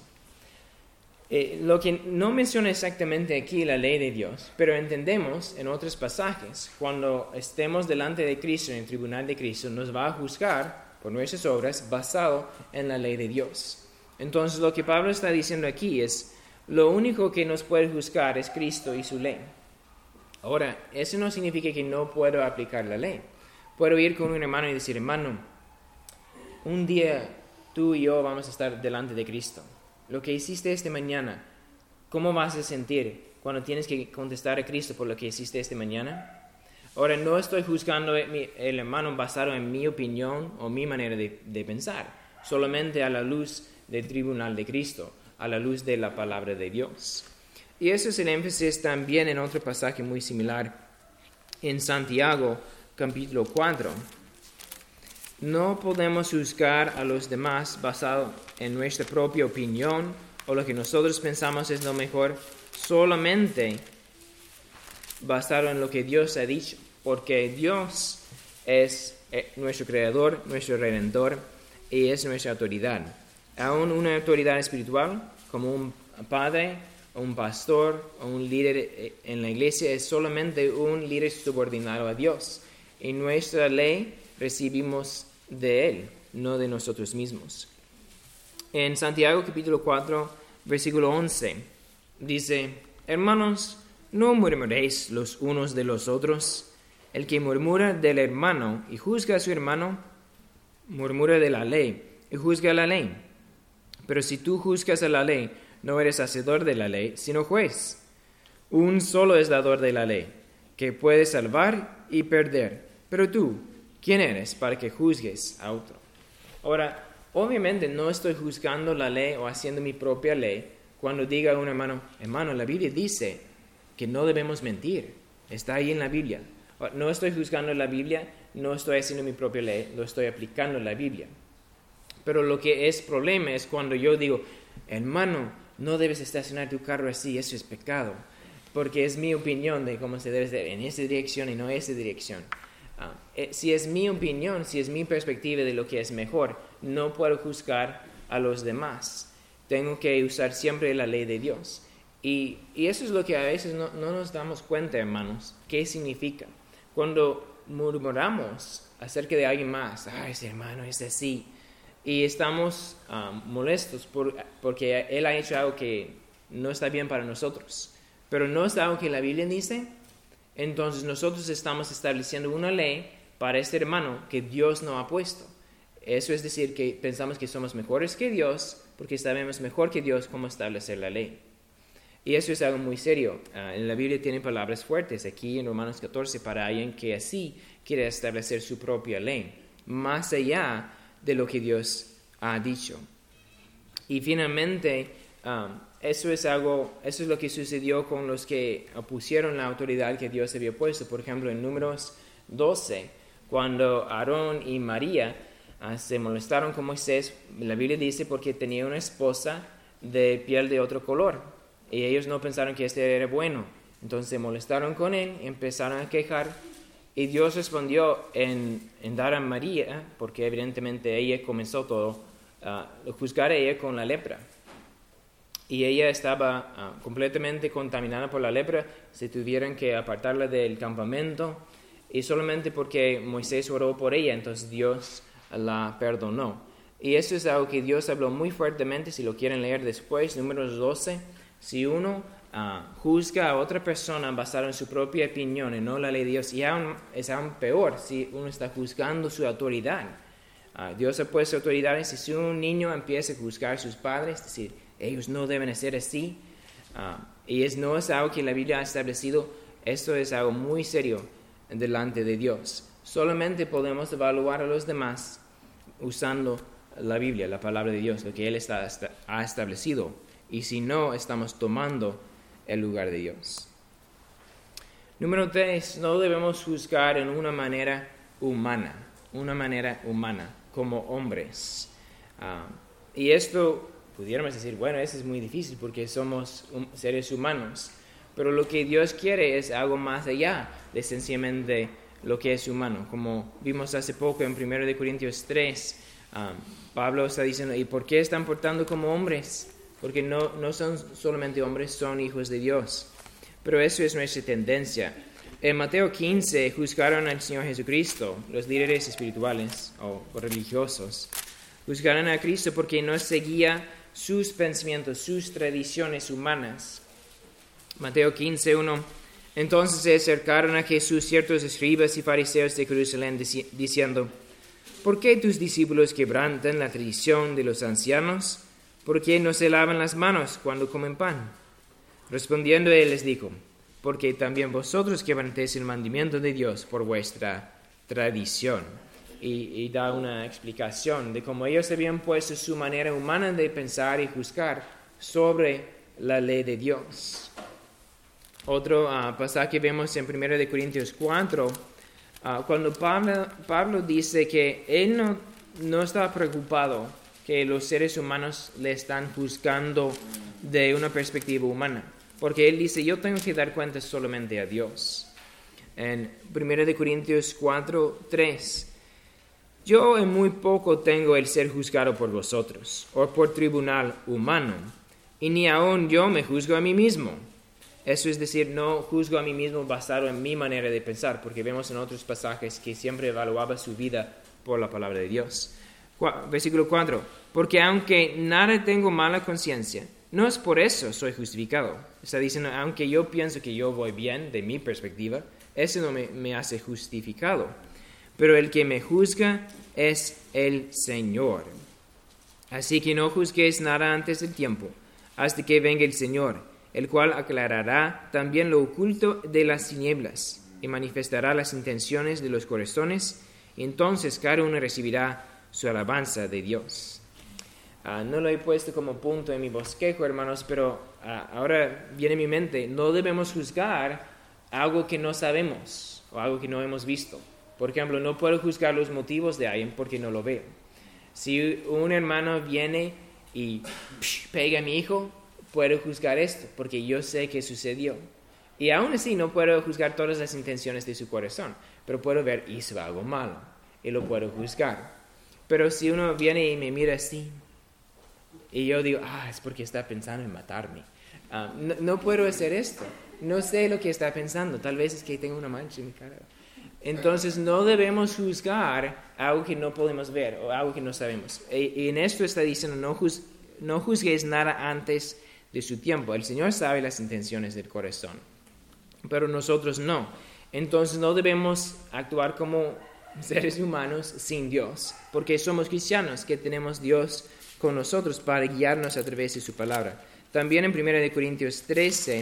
Eh, lo que no menciona exactamente aquí la ley de Dios, pero entendemos en otros pasajes, cuando estemos delante de Cristo, en el tribunal de Cristo, nos va a juzgar por nuestras obras basado en la ley de Dios. Entonces lo que Pablo está diciendo aquí es, lo único que nos puede juzgar es Cristo y su ley. Ahora, eso no significa que no puedo aplicar la ley. Puedo ir con un hermano y decir, hermano, un día tú y yo vamos a estar delante de Cristo. Lo que hiciste esta mañana, ¿cómo vas a sentir cuando tienes que contestar a Cristo por lo que hiciste esta mañana? Ahora, no estoy juzgando el hermano basado en mi opinión o mi manera de, de pensar, solamente a la luz del tribunal de Cristo, a la luz de la palabra de Dios. Y eso es el énfasis también en otro pasaje muy similar, en Santiago, capítulo cuatro. No podemos juzgar a los demás basado en nuestra propia opinión o lo que nosotros pensamos es lo mejor, solamente basado en lo que Dios ha dicho, porque Dios es nuestro creador, nuestro redentor y es nuestra autoridad. Aún una autoridad espiritual como un padre, un pastor o un líder en la iglesia es solamente un líder subordinado a Dios. En nuestra ley recibimos de Él, no de nosotros mismos. En Santiago capítulo cuatro, versículo once, dice, hermanos, no murmuréis los unos de los otros. El que murmura del hermano y juzga a su hermano, murmura de la ley y juzga a la ley. Pero si tú juzgas a la ley, no eres hacedor de la ley, sino juez. Un solo es dador de la ley, que puede salvar y perder. Pero tú, ¿quién eres para que juzgues a otro? Ahora, obviamente no estoy juzgando la ley o haciendo mi propia ley cuando diga a un hermano, hermano, la Biblia dice que no debemos mentir. Está ahí en la Biblia. No estoy juzgando la Biblia, no estoy haciendo mi propia ley, lo estoy aplicando en la Biblia. Pero lo que es problema es cuando yo digo, hermano, no debes estacionar tu carro así, eso es pecado, porque es mi opinión de cómo se debe hacer en esa dirección y no esa dirección. Uh, eh, si es mi opinión, si es mi perspectiva de lo que es mejor, no puedo juzgar a los demás. Tengo que usar siempre la ley de Dios. Y, y eso es lo que a veces no, no nos damos cuenta, hermanos. ¿Qué significa? Cuando murmuramos acerca de alguien más, ah, ese hermano es así, y estamos um, molestos por, porque él ha hecho algo que no está bien para nosotros, pero no es algo que la Biblia dice, entonces nosotros estamos estableciendo una ley para este hermano que Dios no ha puesto. Eso es decir, que pensamos que somos mejores que Dios porque sabemos mejor que Dios cómo establecer la ley. Y eso es algo muy serio. Uh, en la Biblia tiene palabras fuertes aquí en Romanos catorce para alguien que así quiere establecer su propia ley, más allá de lo que Dios ha dicho. Y finalmente, um, eso es algo, eso es lo que sucedió con los que opusieron la autoridad que Dios había puesto. Por ejemplo, en Números doce, cuando Aarón y María uh, se molestaron con Moisés, la Biblia dice porque tenía una esposa de piel de otro color, y ellos no pensaron que este era bueno. Entonces se molestaron con él, empezaron a quejar, y Dios respondió en, en dar a María, porque evidentemente ella comenzó todo, uh, juzgar a ella con la lepra. Y ella estaba uh, completamente contaminada por la lepra, se tuvieron que apartarla del campamento, y solamente porque Moisés oró por ella, entonces Dios la perdonó. Y eso es algo que Dios habló muy fuertemente, si lo quieren leer después, Números doce, si uno uh, juzga a otra persona basado en su propia opinión y no la ley de Dios, y aún, es aún peor si uno está juzgando su autoridad. Uh, Dios ha puesto autoridades, y si un niño empieza a juzgar a sus padres, es decir, ellos no deben hacer así, uh, y es, no es algo que la Biblia ha establecido, esto es algo muy serio delante de Dios. Solamente podemos evaluar a los demás usando la Biblia, la palabra de Dios, lo que Él está, está, ha establecido, y si no, estamos tomando el lugar de Dios. Número tres, no debemos juzgar en una manera humana, una manera humana, como hombres. Uh, y esto, pudiéramos decir, bueno, eso es muy difícil porque somos um, seres humanos. pero lo que Dios quiere es algo más allá de sencillamente lo que es humano. Como vimos hace poco en primero de Corintios tres, um, Pablo está diciendo, ¿y por qué están portando como hombres? Porque no, no son solamente hombres, son hijos de Dios. Pero eso es nuestra tendencia. En Mateo quince juzgaron al Señor Jesucristo, los líderes espirituales o religiosos. Juzgaron a Cristo porque no seguía sus pensamientos, sus tradiciones humanas. Mateo quince, uno. Entonces se acercaron a Jesús ciertos escribas y fariseos de Jerusalén diciendo, ¿por qué tus discípulos quebrantan la tradición de los ancianos? ¿Por qué no se lavan las manos cuando comen pan? Respondiendo él les dijo, porque también vosotros quebrantéis el mandamiento de Dios por vuestra tradición. Y, y da una explicación de cómo ellos habían puesto su manera humana de pensar y juzgar sobre la ley de Dios. Otro uh, pasaje que vemos en primero de Corintios cuatro, uh, cuando Pablo, Pablo dice que él no, no está preocupado que los seres humanos le están juzgando de una perspectiva humana, porque él dice, yo tengo que dar cuenta solamente a Dios. En primero de Corintios cuatro, tres, yo en muy poco tengo el ser juzgado por vosotros, o por tribunal humano, y ni aun yo me juzgo a mí mismo. Eso es decir, no juzgo a mí mismo basado en mi manera de pensar, porque vemos en otros pasajes que siempre evaluaba su vida por la palabra de Dios. Versículo cuatro, porque aunque nada tengo mala conciencia, no es por eso soy justificado. Está diciendo, aunque yo pienso que yo voy bien de mi perspectiva, eso no me, me hace justificado. Pero el que me juzga es el Señor. Así que no juzguéis nada antes del tiempo, hasta que venga el Señor, el cual aclarará también lo oculto de las tinieblas y manifestará las intenciones de los corazones, y entonces cada uno recibirá su alabanza de Dios. Uh, no lo he puesto como punto en mi bosquejo, hermanos, pero uh, ahora viene a mi mente, no debemos juzgar algo que no sabemos o algo que no hemos visto. Por ejemplo, no puedo juzgar los motivos de alguien porque no lo veo. Si un hermano viene y psh, pega a mi hijo, puedo juzgar esto porque yo sé que sucedió. Y aún así no puedo juzgar todas las intenciones de su corazón, pero puedo ver, hizo algo malo y lo puedo juzgar. Pero si uno viene y me mira así, y yo digo, ah, es porque está pensando en matarme. Uh, no, no puedo hacer esto. No sé lo que está pensando. Tal vez es que tengo una mancha en mi cara. Entonces no debemos juzgar algo que no podemos ver o algo que no sabemos. Y, y en esto está diciendo, no, juz, no juzguéis nada antes de su tiempo. El Señor sabe las intenciones del corazón, pero nosotros no. Entonces no debemos actuar como seres humanos sin Dios, porque somos cristianos que tenemos Dios con nosotros para guiarnos a través de su palabra. También en primero de Corintios trece,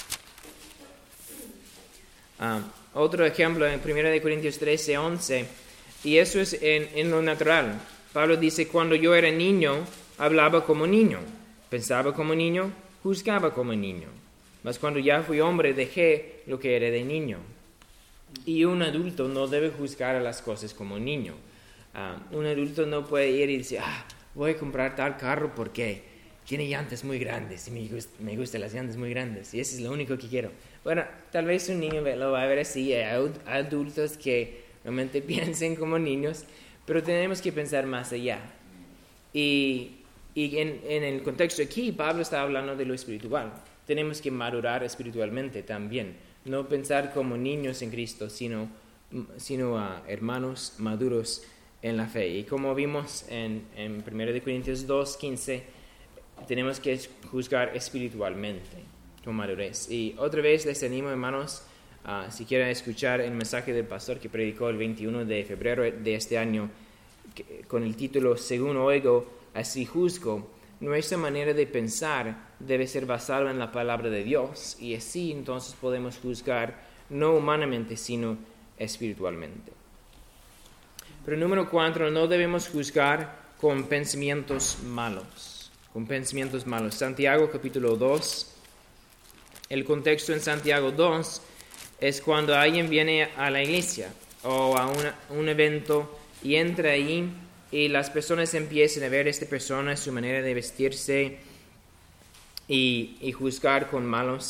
uh, otro ejemplo en primero de Corintios trece, once, y eso es en, en lo natural. Pablo dice, cuando yo era niño, hablaba como niño, pensaba como niño, juzgaba como niño. Mas cuando ya fui hombre, dejé lo que era de niño. Y un adulto no debe juzgar a las cosas como niño. Uh, un adulto no puede ir y decir, ah, voy a comprar tal carro porque tiene llantas muy grandes y me, gust- me gustan las llantas muy grandes y eso es lo único que quiero. Bueno, tal vez un niño lo va a ver así, hay adultos que realmente piensen como niños, pero tenemos que pensar más allá. Y, y en, en el contexto aquí, Pablo está hablando de lo espiritual. Tenemos que madurar espiritualmente también, no pensar como niños en Cristo, sino, sino uh, hermanos maduros en la fe. Y como vimos en, en primero de Corintios dos, quince, tenemos que juzgar espiritualmente con madurez. Y otra vez les animo, hermanos, uh, si quieren escuchar el mensaje del pastor que predicó el veintiuno de febrero de este año, que, con el título Según oigo, así juzgo. Nuestra manera de pensar debe ser basada en la palabra de Dios, y así entonces podemos juzgar no humanamente, sino espiritualmente. Pero número cuatro, no debemos juzgar con pensamientos malos. Con pensamientos malos. Santiago capítulo dos. El contexto en Santiago dos es cuando alguien viene a la iglesia o a una, un evento y entra ahí y las personas empiezan a ver a esta persona, su manera de vestirse y, y juzgar con malos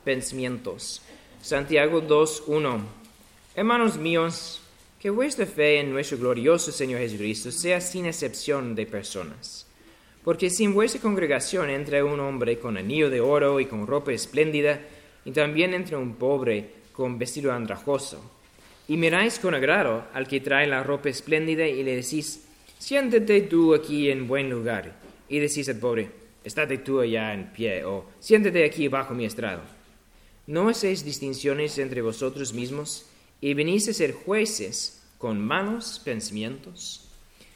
pensamientos. Santiago dos uno. Hermanos míos, que vuestra fe en nuestro glorioso Señor Jesucristo sea sin excepción de personas. Porque si en vuestra congregación entra un hombre con anillo de oro y con ropa espléndida, y también entra un pobre con vestido andrajoso, y miráis con agrado al que trae la ropa espléndida y le decís, siéntate tú aquí en buen lugar, y decís al pobre, estate tú allá en pie, o siéntate aquí bajo mi estrado. ¿No hacéis distinciones entre vosotros mismos y venís a ser jueces con malos pensamientos?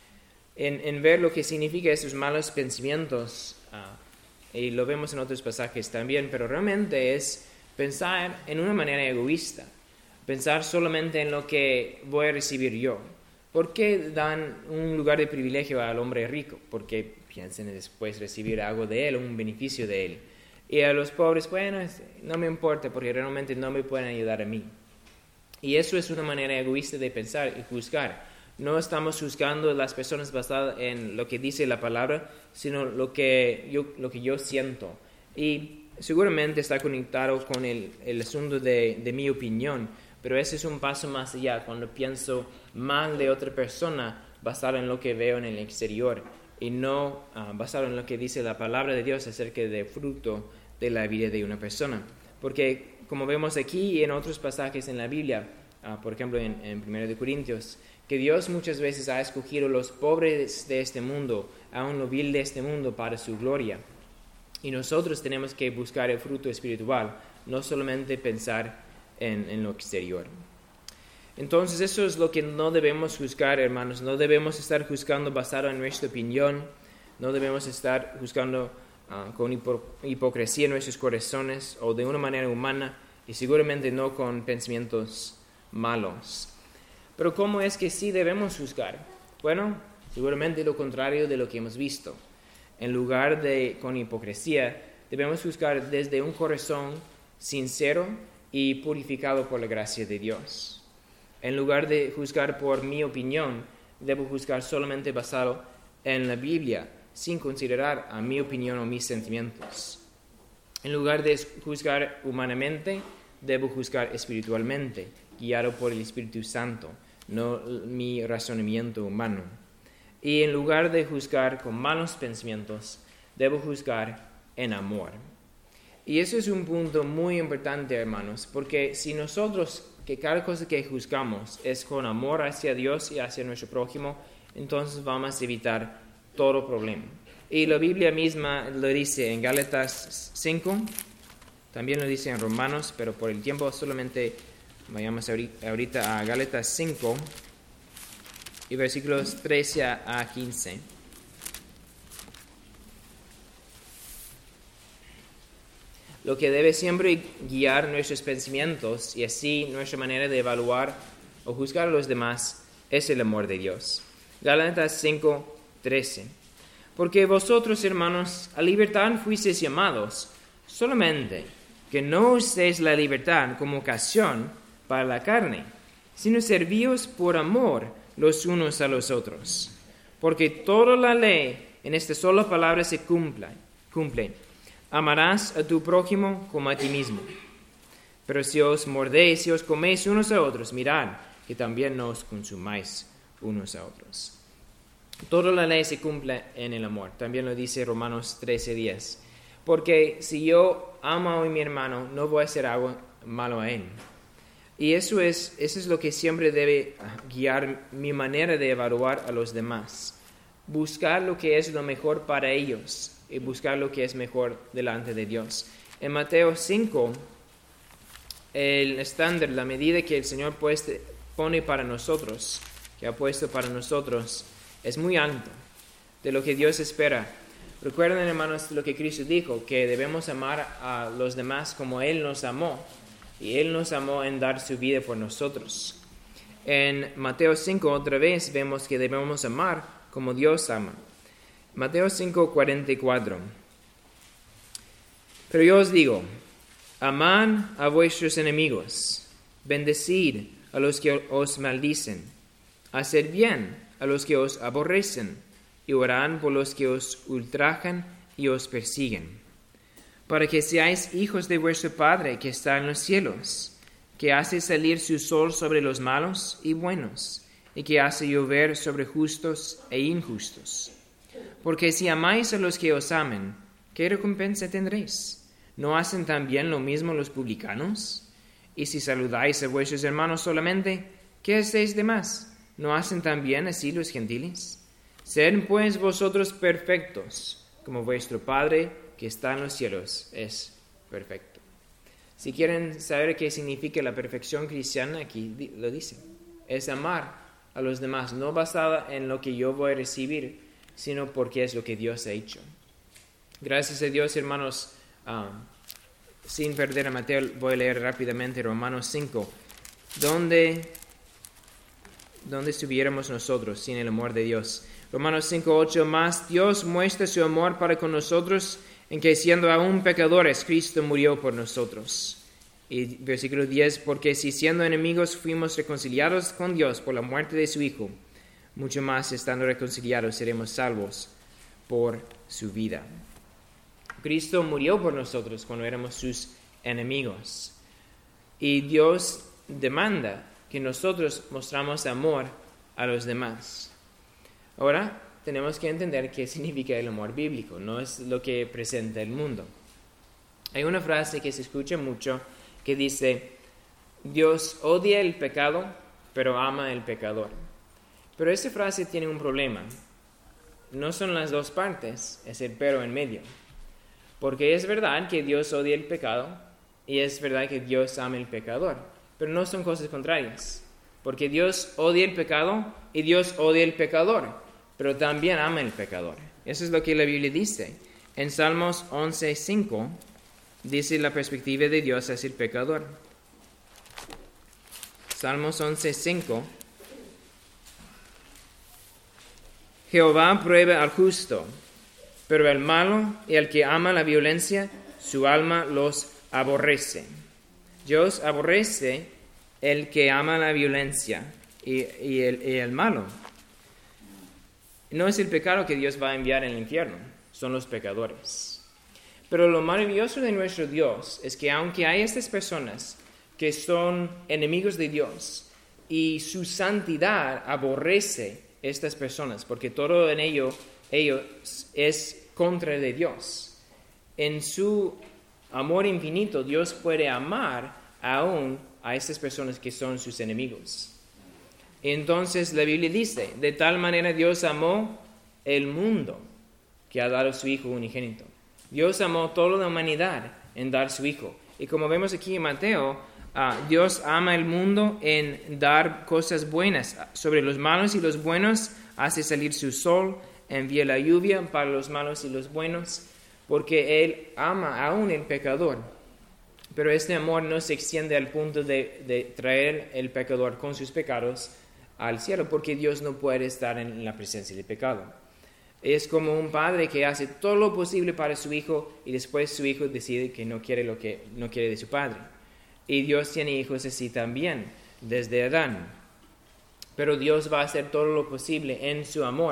En, en ver lo que significa esos malos pensamientos, uh, y lo vemos en otros pasajes también, pero realmente es pensar en una manera egoísta, pensar solamente en lo que voy a recibir yo. ¿Por qué dan un lugar de privilegio al hombre rico? Porque piensan después recibir algo de él, un beneficio de él. Y a los pobres, bueno, no me importa porque realmente no me pueden ayudar a mí. Y eso es una manera egoísta de pensar y juzgar. No estamos juzgando a las personas basadas en lo que dice la palabra, sino lo que yo, lo que yo siento. Y seguramente está conectado con el, el asunto de, de mi opinión, pero ese es un paso más allá, cuando pienso mal de otra persona basado en lo que veo en el exterior y no uh, basado en lo que dice la palabra de Dios acerca del fruto de la vida de una persona. Porque como vemos aquí y en otros pasajes en la Biblia, uh, por ejemplo en, en primera de Corintios, que Dios muchas veces ha escogido los pobres de este mundo, aún lo vil de este mundo, para su gloria. Y nosotros tenemos que buscar el fruto espiritual, no solamente pensar en, en lo exterior. Entonces eso es lo que no debemos juzgar, hermanos. No debemos estar juzgando basado en nuestra opinión. No debemos estar juzgando uh, con hipo- hipocresía en nuestros corazones o de una manera humana y seguramente no con pensamientos malos. Pero ¿cómo es que sí debemos juzgar? Bueno, seguramente lo contrario de lo que hemos visto. En lugar de con hipocresía, debemos juzgar desde un corazón sincero y purificado por la gracia de Dios. En lugar de juzgar por mi opinión, debo juzgar solamente basado en la Biblia, sin considerar a mi opinión o mis sentimientos. En lugar de juzgar humanamente, debo juzgar espiritualmente, guiado por el Espíritu Santo, no mi razonamiento humano. Y en lugar de juzgar con malos pensamientos, debo juzgar en amor. Y eso es un punto muy importante, hermanos, porque si nosotros, que cada cosa que juzgamos es con amor hacia Dios y hacia nuestro prójimo, entonces vamos a evitar todo problema. Y la Biblia misma lo dice en Gálatas cinco, también lo dice en Romanos, pero por el tiempo solamente vayamos ahorita a Gálatas cinco y versículos trece a quince. Lo que debe siempre guiar nuestros pensamientos y así nuestra manera de evaluar o juzgar a los demás es el amor de Dios. Gálatas cinco, trece. Porque vosotros, hermanos, a libertad fuisteis llamados, solamente que no uséis la libertad como ocasión para la carne, sino servíos por amor los unos a los otros. Porque toda la ley en esta sola palabra se cumple. cumple. Amarás a tu prójimo como a ti mismo. Pero si os mordéis y os coméis unos a otros, mirad que también no os consumáis unos a otros. Toda la ley se cumple en el amor. También lo dice Romanos trece, diez. Porque si yo amo a mi hermano, no voy a hacer algo malo a él. Y eso es, eso es lo que siempre debe guiar mi manera de evaluar a los demás. Buscar lo que es lo mejor para ellos y buscar lo que es mejor delante de Dios. En Mateo cinco, el estándar, la medida que el Señor pueste, pone para nosotros, que ha puesto para nosotros, es muy alto de lo que Dios espera. Recuerden, hermanos, lo que Cristo dijo, que debemos amar a los demás como Él nos amó, y Él nos amó en dar su vida por nosotros. En Mateo cinco, otra vez, vemos que debemos amar como Dios ama. Mateo cinco, cuarenta y cuatro. Pero yo os digo, amad a vuestros enemigos, bendecid a los que os maldicen, haced bien a los que os aborrecen, y orad por los que os ultrajan y os persiguen, para que seáis hijos de vuestro Padre que está en los cielos, que hace salir su sol sobre los malos y buenos, y que hace llover sobre justos e injustos. Porque si amáis a los que os amen, ¿qué recompensa tendréis? ¿No hacen también lo mismo los publicanos? Y si saludáis a vuestros hermanos solamente, ¿qué hacéis de más? ¿No hacen también así los gentiles? Sed pues vosotros perfectos, como vuestro Padre que está en los cielos es perfecto. Si quieren saber qué significa la perfección cristiana, aquí lo dice. Es amar a los demás, no basada en lo que yo voy a recibir, sino porque es lo que Dios ha hecho. Gracias a Dios, hermanos, um, sin perder a Mateo, voy a leer rápidamente Romanos cinco. ¿Dónde, dónde estuviéramos nosotros sin el amor de Dios? Romanos cinco, ocho, más Dios muestra su amor para con nosotros, en que siendo aún pecadores, Cristo murió por nosotros. Y versículo diez, porque si siendo enemigos fuimos reconciliados con Dios por la muerte de su Hijo, mucho más estando reconciliados seremos salvos por su vida. Cristo murió por nosotros cuando éramos sus enemigos. Y Dios demanda que nosotros mostramos amor a los demás. Ahora, tenemos que entender qué significa el amor bíblico, no es lo que presenta el mundo. Hay una frase que se escucha mucho que dice, Dios odia el pecado, pero ama al pecador. Pero esa frase tiene un problema. No son las dos partes, es el pero en medio. Porque es verdad que Dios odia el pecado y es verdad que Dios ama el pecador, pero no son cosas contrarias. Porque Dios odia el pecado y Dios odia el pecador, pero también ama el pecador. Eso es lo que la Biblia dice. En Salmos once, cinco, dice la perspectiva de Dios hacia el pecador. Salmos once, cinco. Jehová prueba al justo, pero el malo y el que ama la violencia, su alma los aborrece. Dios aborrece el que ama la violencia y, y, el, y el malo. No es el pecado que Dios va a enviar al infierno, son los pecadores. Pero lo maravilloso de nuestro Dios es que aunque hay estas personas que son enemigos de Dios y su santidad aborrece a estas personas, porque todo en ello, ello es contra de Dios, en su amor infinito Dios puede amar aún a estas personas que son sus enemigos. Entonces la Biblia dice, de tal manera Dios amó el mundo que ha dado su Hijo unigénito. Dios amó toda la humanidad en dar su Hijo. Y como vemos aquí en Mateo, uh, Dios ama el mundo en dar cosas buenas. Sobre los malos y los buenos hace salir su sol, envía la lluvia para los malos y los buenos, porque Él ama aún el pecador. Pero este amor no se extiende al punto de, de traer el pecador con sus pecados al cielo, porque Dios no puede estar en la presencia del pecado. Es como un padre que hace todo lo posible para su hijo y después su hijo decide que no quiere lo que no quiere de su padre. Y Dios tiene hijos así también, desde Adán. Pero Dios va a hacer todo lo posible en su amor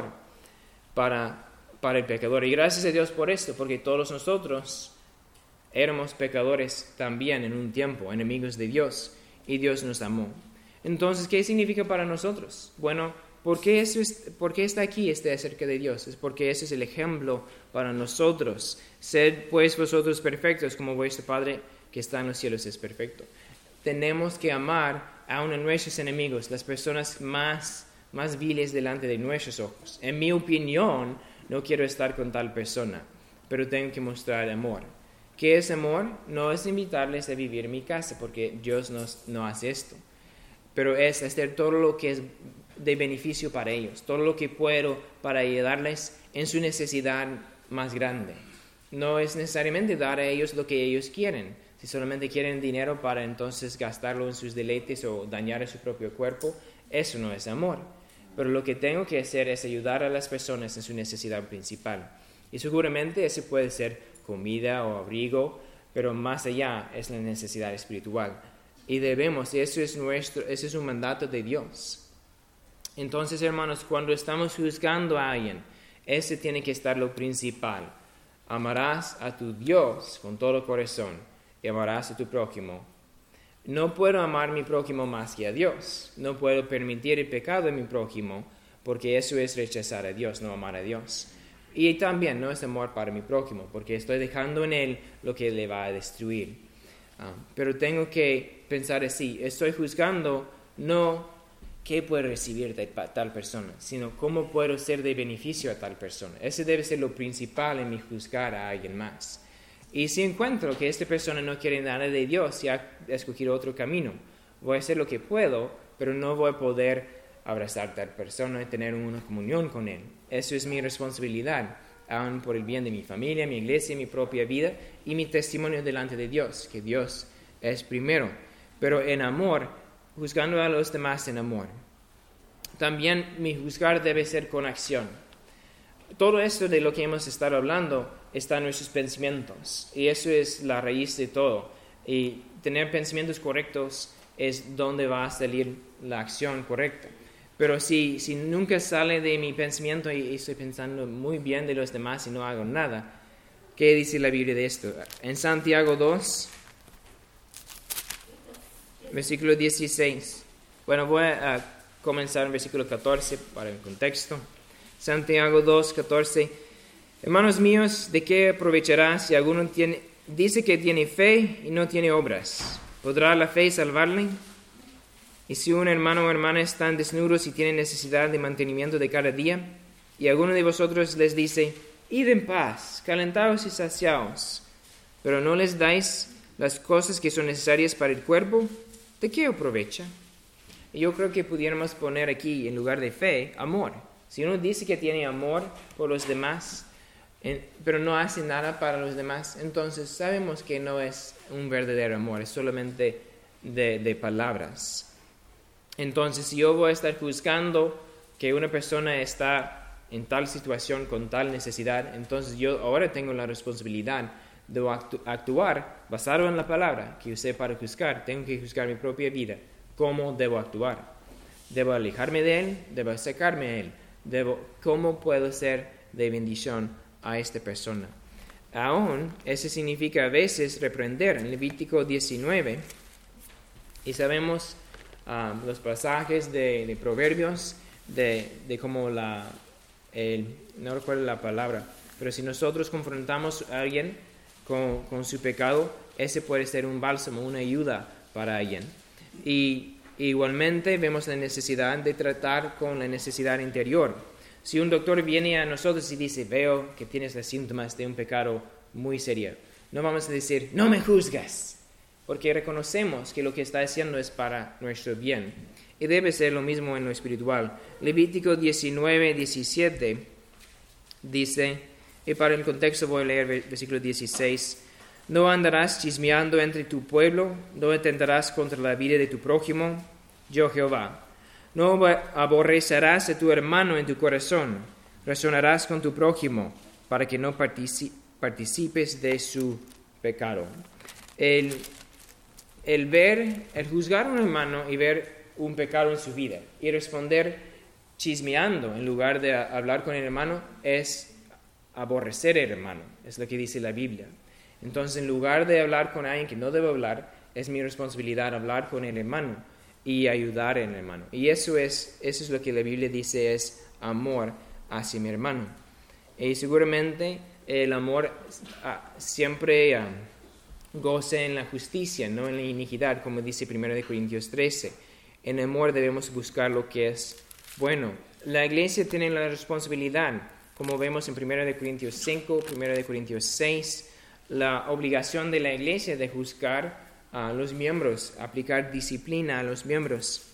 para, para el pecador. Y gracias a Dios por esto, porque todos nosotros éramos pecadores también en un tiempo, enemigos de Dios, y Dios nos amó. Entonces, ¿qué significa para nosotros? Bueno, ¿por qué, eso es, ¿por qué está aquí este acerca de Dios? Es porque ese es el ejemplo para nosotros. Sed pues vosotros perfectos, como vuestro Padre que está en los cielos es perfecto. Tenemos que amar aún a nuestros enemigos, las personas más, más viles delante de nuestros ojos. En mi opinión, no quiero estar con tal persona, pero tengo que mostrar amor. ¿Qué es amor? No es invitarles a vivir en mi casa, porque Dios no, no hace esto. Pero es hacer todo lo que es de beneficio para ellos, todo lo que puedo para ayudarles en su necesidad más grande. No es necesariamente dar a ellos lo que ellos quieren. Si solamente quieren dinero para entonces gastarlo en sus deleites o dañar a su propio cuerpo, eso no es amor. Pero lo que tengo que hacer es ayudar a las personas en su necesidad principal. Y seguramente eso puede ser comida o abrigo, pero más allá es la necesidad espiritual. Y debemos, eso es nuestro, ese es un mandato de Dios. Entonces, hermanos, cuando estamos juzgando a alguien, ese tiene que estar lo principal. Amarás a tu Dios con todo corazón y amarás a tu prójimo. No puedo amar a mi prójimo más que a Dios. No puedo permitir el pecado de mi prójimo, porque eso es rechazar a Dios, no amar a Dios. Y también no es amor para mi prójimo, porque estoy dejando en él lo que le va a destruir. Um, pero tengo que pensar así, estoy juzgando no qué puedo recibir de tal persona, sino cómo puedo ser de beneficio a tal persona. Ese debe ser lo principal en mi juzgar a alguien más. Y si encuentro que esta persona no quiere nada de Dios y ha escogido otro camino, voy a hacer lo que puedo, pero no voy a poder abrazar a tal persona y tener una comunión con él. Eso es mi responsabilidad, aun por el bien de mi familia, mi iglesia, mi propia vida y mi testimonio delante de Dios, que Dios es primero. Pero en amor, juzgando a los demás en amor. También mi juzgar debe ser con acción. Todo esto de lo que hemos estado hablando está en nuestros pensamientos, y eso es la raíz de todo. Y tener pensamientos correctos es donde va a salir la acción correcta. Pero si, si nunca sale de mi pensamiento y estoy pensando muy bien de los demás y no hago nada, ¿qué dice la Biblia de esto? En Santiago dos, versículo dieciséis. Bueno, voy a comenzar en versículo catorce para el contexto. Santiago dos, catorce. Hermanos míos, ¿de qué aprovechará si alguno tiene, dice que tiene fe y no tiene obras? ¿Podrá la fe salvarle? Y si un hermano o hermana están desnudos y tienen necesidad de mantenimiento de cada día, y alguno de vosotros les dice, id en paz, calentaos y saciaos, pero no les dais las cosas que son necesarias para el cuerpo, ¿de qué aprovecha? Y yo creo que pudiéramos poner aquí, en lugar de fe, amor. Si uno dice que tiene amor por los demás, pero no hace nada para los demás, entonces sabemos que no es un verdadero amor, es solamente de, de palabras. Entonces, si yo voy a estar juzgando que una persona está en tal situación, con tal necesidad, entonces yo ahora tengo la responsabilidad de actu- actuar basado en la palabra que usé para juzgar. Tengo que juzgar mi propia vida. ¿Cómo debo actuar? ¿Debo alejarme de él? ¿Debo acercarme a él? Debo, ¿cómo puedo ser de bendición a esta persona? Aún, eso significa a veces reprender. En Levítico diecinueve, y sabemos um, los pasajes de, de Proverbios, de, de cómo la, el, no recuerdo la palabra, pero si nosotros confrontamos a alguien con, con su pecado, ese puede ser un bálsamo, una ayuda para alguien. Y igualmente vemos la necesidad de tratar con la necesidad interior. Si un doctor viene a nosotros y dice, veo que tienes los síntomas de un pecado muy serio, no vamos a decir, no me juzgas, porque reconocemos que lo que está haciendo es para nuestro bien. Y debe ser lo mismo en lo espiritual. Levítico diecinueve, diecisiete dice, y para el contexto voy a leer versículo dieciséis, no andarás chismeando entre tu pueblo, no atentarás contra la vida de tu prójimo, yo Jehová. No aborrecerás a tu hermano en tu corazón, razonarás con tu prójimo, para que no participes de su pecado. El, el ver, el juzgar a un hermano y ver un pecado en su vida y responder chismeando en lugar de hablar con el hermano es aborrecer al hermano, es lo que dice la Biblia. Entonces, en lugar de hablar con alguien que no debo hablar, es mi responsabilidad hablar con el hermano y ayudar al hermano. Y eso es, eso es lo que la Biblia dice es amor hacia mi hermano. Y seguramente el amor uh, siempre uh, goce en la justicia, no en la iniquidad, como dice primero de Corintios trece. En amor debemos buscar lo que es bueno. La iglesia tiene la responsabilidad, como vemos en primero de Corintios cinco, primero de Corintios seis, la obligación de la iglesia de juzgar a los miembros, aplicar disciplina a los miembros.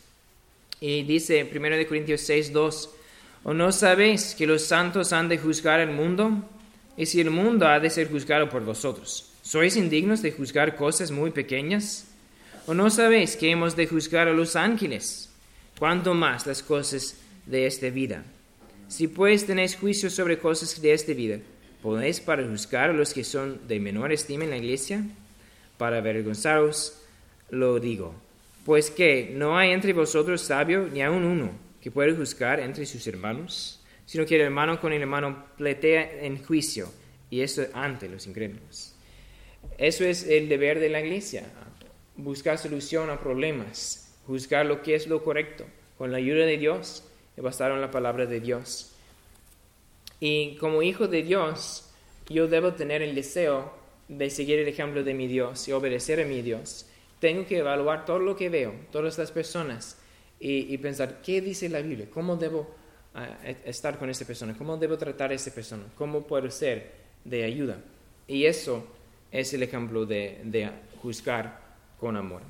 Y dice en primero de Corintios seis, dos, ¿o no sabéis que los santos han de juzgar al mundo? Y si el mundo ha de ser juzgado por vosotros, ¿sois indignos de juzgar cosas muy pequeñas? ¿O no sabéis que hemos de juzgar a los ángeles? ¿Cuánto más las cosas de esta vida? Si pues tenéis juicio sobre cosas de esta vida, ¿podéis para juzgar a los que son de menor estima en la iglesia? Para avergonzaros lo digo. Pues que no hay entre vosotros sabio ni aun uno que pueda juzgar entre sus hermanos, sino que el hermano con el hermano pletea en juicio. y eso ante los incrédulos. Eso es el deber de la iglesia, buscar solución a problemas, buscar lo que es lo correcto, con la ayuda de Dios y basado en la palabra de Dios. Y como hijo de Dios, yo debo tener el deseo de seguir el ejemplo de mi Dios y obedecer a mi Dios. Tengo que evaluar todo lo que veo, todas las personas, y, y pensar, ¿qué dice la Biblia? ¿Cómo debo uh, estar con esta persona? ¿Cómo debo tratar a esta persona? ¿Cómo puedo ser de ayuda? Y eso es el ejemplo de, de juzgar con amor.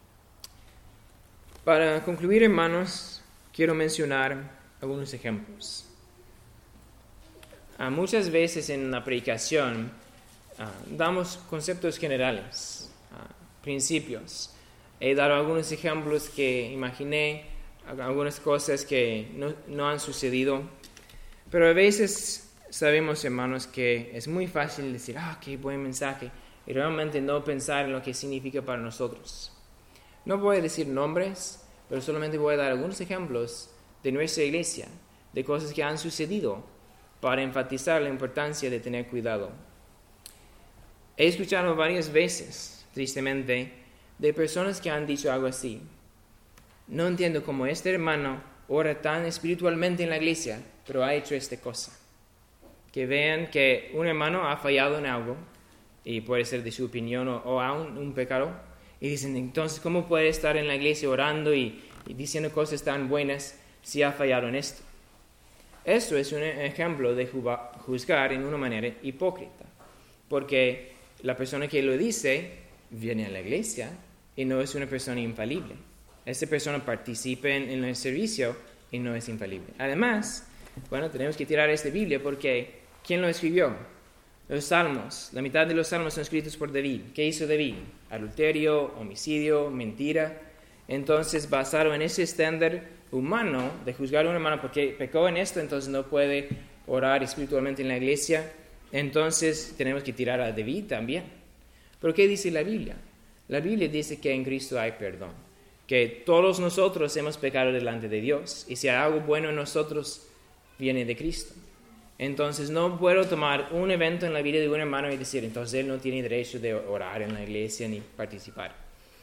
Para concluir, hermanos, quiero mencionar algunos ejemplos. Uh, muchas veces en la predicación uh, damos conceptos generales, uh, principios. He dado algunos ejemplos que imaginé, algunas cosas que no, no han sucedido, pero a veces sabemos, hermanos, que es muy fácil decir, ah, qué buen mensaje, y realmente no pensar en lo que significa para nosotros. No voy a decir nombres, pero solamente voy a dar algunos ejemplos de nuestra iglesia, de cosas que han sucedido, para enfatizar la importancia de tener cuidado. He escuchado varias veces, tristemente, de personas que han dicho algo así. No entiendo cómo este hermano ora tan espiritualmente en la iglesia, pero ha hecho esta cosa. Que vean que un hermano ha fallado en algo, y puede ser de su opinión o, o aún un pecado, y dicen, entonces, ¿cómo puede estar en la iglesia orando y, y diciendo cosas tan buenas si ha fallado en esto? Eso es un ejemplo de juzgar en una manera hipócrita, porque la persona que lo dice viene a la iglesia y no es una persona infalible. Esta persona participa en, en el servicio y no es infalible. Además, bueno, tenemos que tirar esta Biblia porque ¿quién lo escribió? Los salmos. La mitad de los salmos son escritos por David. ¿Qué hizo David? Adulterio, homicidio, mentira. Entonces, basado en ese estándar humano de juzgar a un hermano porque pecó en esto, entonces no puede orar espiritualmente en la iglesia, entonces tenemos que tirar a David también. ¿Pero qué dice la Biblia? La Biblia dice que en Cristo hay perdón, que todos nosotros hemos pecado delante de Dios, y si hay algo bueno en nosotros, viene de Cristo. Entonces no puedo tomar un evento en la vida de un hermano y decir, entonces él no tiene derecho de orar en la iglesia ni participar.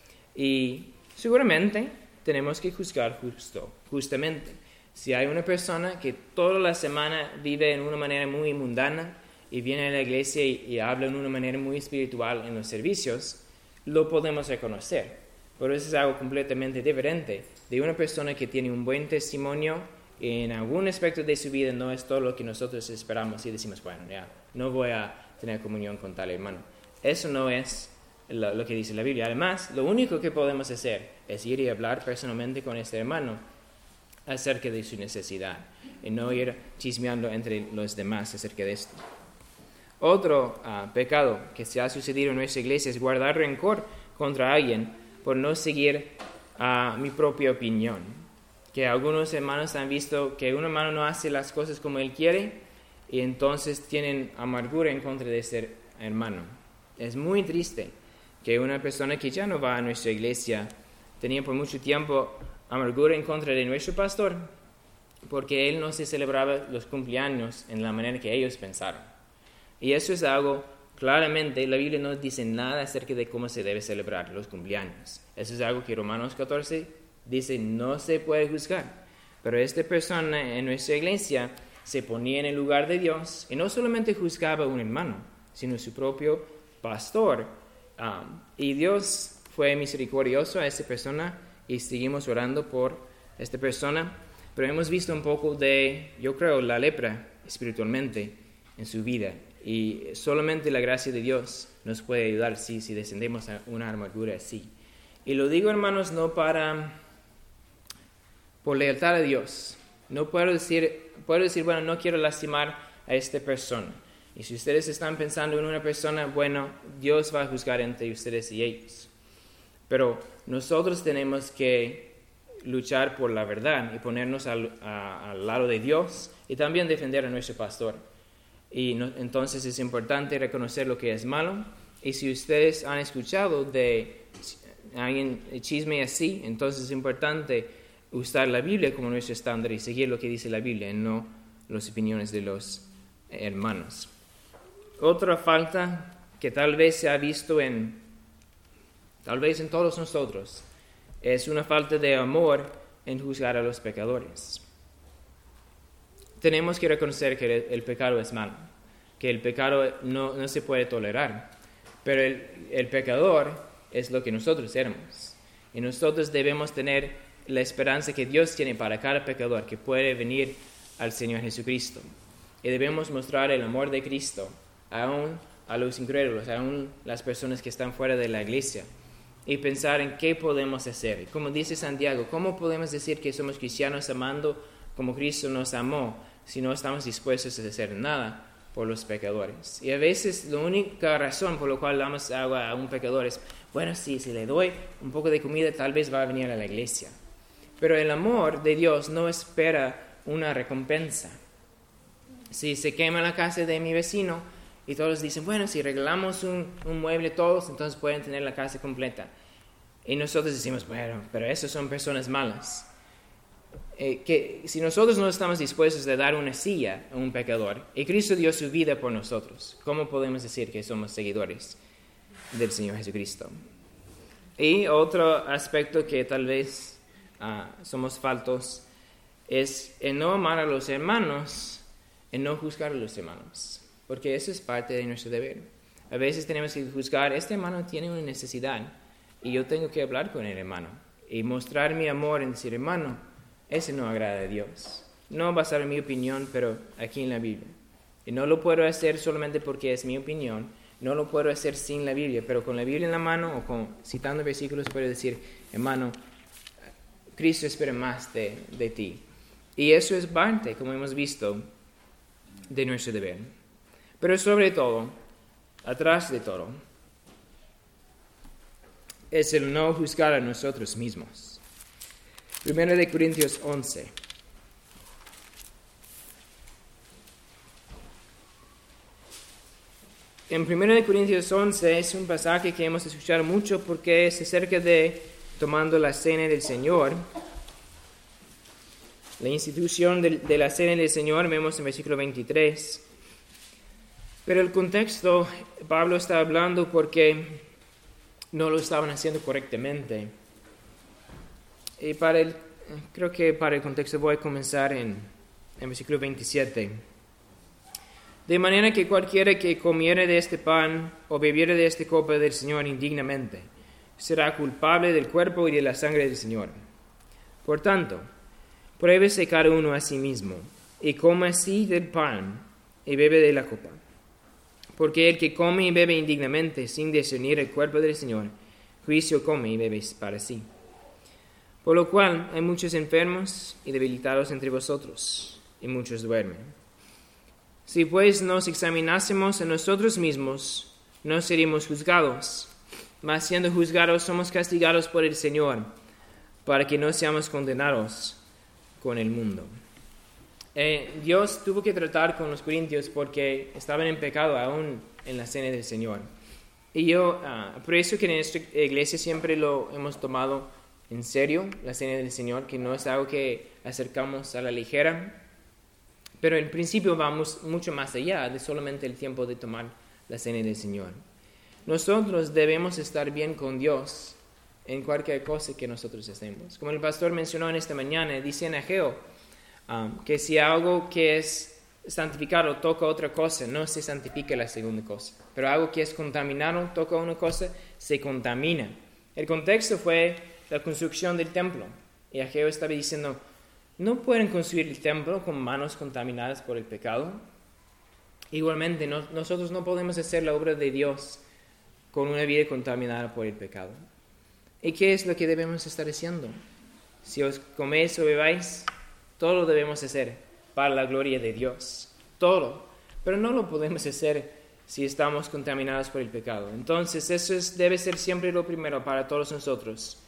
Y seguramente tenemos que juzgar justo, justamente. Si hay una persona que toda la semana vive en una manera muy mundana y viene a la iglesia y, y habla en una manera muy espiritual en los servicios, lo podemos reconocer. Pero eso es algo completamente diferente de una persona que tiene un buen testimonio en algún aspecto de su vida, no es todo lo que nosotros esperamos y decimos, bueno, ya, no voy a tener comunión con tal hermano. Eso no es lo, lo que dice la Biblia. Además, lo único que podemos hacer es ir y hablar personalmente con este hermano acerca de su necesidad y no ir chismeando entre los demás acerca de esto. Otro uh, pecado que se ha sucedido en nuestra iglesia es guardar rencor contra alguien por no seguir uh, mi propia opinión. Que algunos hermanos han visto que un hermano no hace las cosas como él quiere y entonces tienen amargura en contra de ese hermano. Es muy triste que una persona que ya no va a nuestra iglesia tenía por mucho tiempo amargura en contra de nuestro pastor porque él no se celebraba los cumpleaños en la manera que ellos pensaron. Y eso es algo, claramente, la Biblia no dice nada acerca de cómo se debe celebrar los cumpleaños. Eso es algo que Romanos catorce dice, no se puede juzgar. Pero esta persona en nuestra iglesia se ponía en el lugar de Dios y no solamente juzgaba a un hermano, sino su propio pastor. Um, y Dios fue misericordioso a esta persona y seguimos orando por esta persona. Pero hemos visto un poco de, yo creo, la lepra espiritualmente en su vida. Y solamente la gracia de Dios nos puede ayudar si, si descendemos a una amargura así. Y lo digo, hermanos, no para, por lealtad a Dios. No puedo decir, puedo decir, bueno, no quiero lastimar a esta persona. Y si ustedes están pensando en una persona, bueno, Dios va a juzgar entre ustedes y ellos. Pero nosotros tenemos que luchar por la verdad y ponernos al, a, al lado de Dios y también defender a nuestro pastor. Y no, entonces es importante reconocer lo que es malo. Y si ustedes han escuchado de alguien chisme así, entonces es importante usar la Biblia como nuestro estándar y seguir lo que dice la Biblia, no las opiniones de los hermanos. Otra falta que tal vez se ha visto en, tal vez en todos nosotros, es una falta de amor en juzgar a los pecadores. Tenemos que reconocer que el, el pecado es malo, que el pecado no, no se puede tolerar, pero el, el pecador es lo que nosotros éramos. Y nosotros debemos tener la esperanza que Dios tiene para cada pecador que puede venir al Señor Jesucristo. Y debemos mostrar el amor de Cristo aún a los incrédulos, aún las personas que están fuera de la iglesia, y pensar en qué podemos hacer. Como dice Santiago, ¿cómo podemos decir que somos cristianos amando como Cristo nos amó si no estamos dispuestos a hacer nada por los pecadores? Y a veces la única razón por la cual damos agua a un pecador es, bueno, sí, si le doy un poco de comida tal vez va a venir a la iglesia. Pero el amor de Dios no espera una recompensa. Si se quema la casa de mi vecino y todos dicen, bueno, si regalamos un, un mueble todos, entonces pueden tener la casa completa. Y nosotros decimos, bueno, pero esas son personas malas. Eh, que si nosotros no estamos dispuestos a dar una silla a un pecador, y Cristo dio su vida por nosotros, ¿cómo podemos decir que somos seguidores del Señor Jesucristo? Y otro aspecto que tal vez uh, somos faltos es el no amar a los hermanos, el no juzgar a los hermanos, porque eso es parte de nuestro deber. A veces tenemos que juzgar, este hermano tiene una necesidad y yo tengo que hablar con el hermano y mostrar mi amor en decir, hermano, ese no agrada a Dios. No basar en mi opinión, pero aquí en la Biblia. Y no lo puedo hacer solamente porque es mi opinión, no lo puedo hacer sin la Biblia, pero con la Biblia en la mano o con, citando versículos puedo decir, hermano, Cristo espera más de, de ti. Y eso es parte, como hemos visto, de nuestro deber. Pero sobre todo, atrás de todo, es el no juzgar a nosotros mismos. Primero de Corintios once. En primero de Corintios once es un pasaje que hemos escuchado mucho porque es acerca de tomando la cena del Señor. La institución de, de la cena del Señor vemos en versículo veintitrés. Pero el contexto, Pablo está hablando porque no lo estaban haciendo correctamente. Y para el, creo que para el contexto voy a comenzar en, en versículo veintisiete. De manera que cualquiera que comiere de este pan o bebiere de esta copa del Señor indignamente, será culpable del cuerpo y de la sangre del Señor. Por tanto, pruébese cada uno a sí mismo, y coma así del pan, y bebe de la copa. Porque el que come y bebe indignamente, sin discernir el cuerpo del Señor, juicio come y bebe para sí. Por lo cual hay muchos enfermos y debilitados entre vosotros, y muchos duermen. Si pues nos examinásemos a nosotros mismos, no seríamos juzgados, mas siendo juzgados somos castigados por el Señor, para que no seamos condenados con el mundo. Eh, Dios tuvo que tratar con los corintios porque estaban en pecado aún en la cena del Señor. Y yo uh, por eso que en nuestra iglesia siempre lo hemos tomado en serio, la cena del Señor, que no es algo que acercamos a la ligera, pero en principio vamos mucho más allá de solamente el tiempo de tomar la cena del Señor. Nosotros debemos estar bien con Dios en cualquier cosa que nosotros hacemos. Como el pastor mencionó en esta mañana, dice en Ageo, um, que si algo que es santificado toca otra cosa, no se santifica la segunda cosa. Pero algo que es contaminado toca una cosa, se contamina. El contexto fue la construcción del templo. Y Ageo estaba diciendo, ¿no pueden construir el templo con manos contaminadas por el pecado? Igualmente, no, nosotros no podemos hacer la obra de Dios con una vida contaminada por el pecado. ¿Y qué es lo que debemos estar haciendo? Si os coméis o bebáis, todo lo debemos hacer para la gloria de Dios. Todo. Pero no lo podemos hacer si estamos contaminados por el pecado. Entonces, eso es, debe ser siempre lo primero para todos nosotros.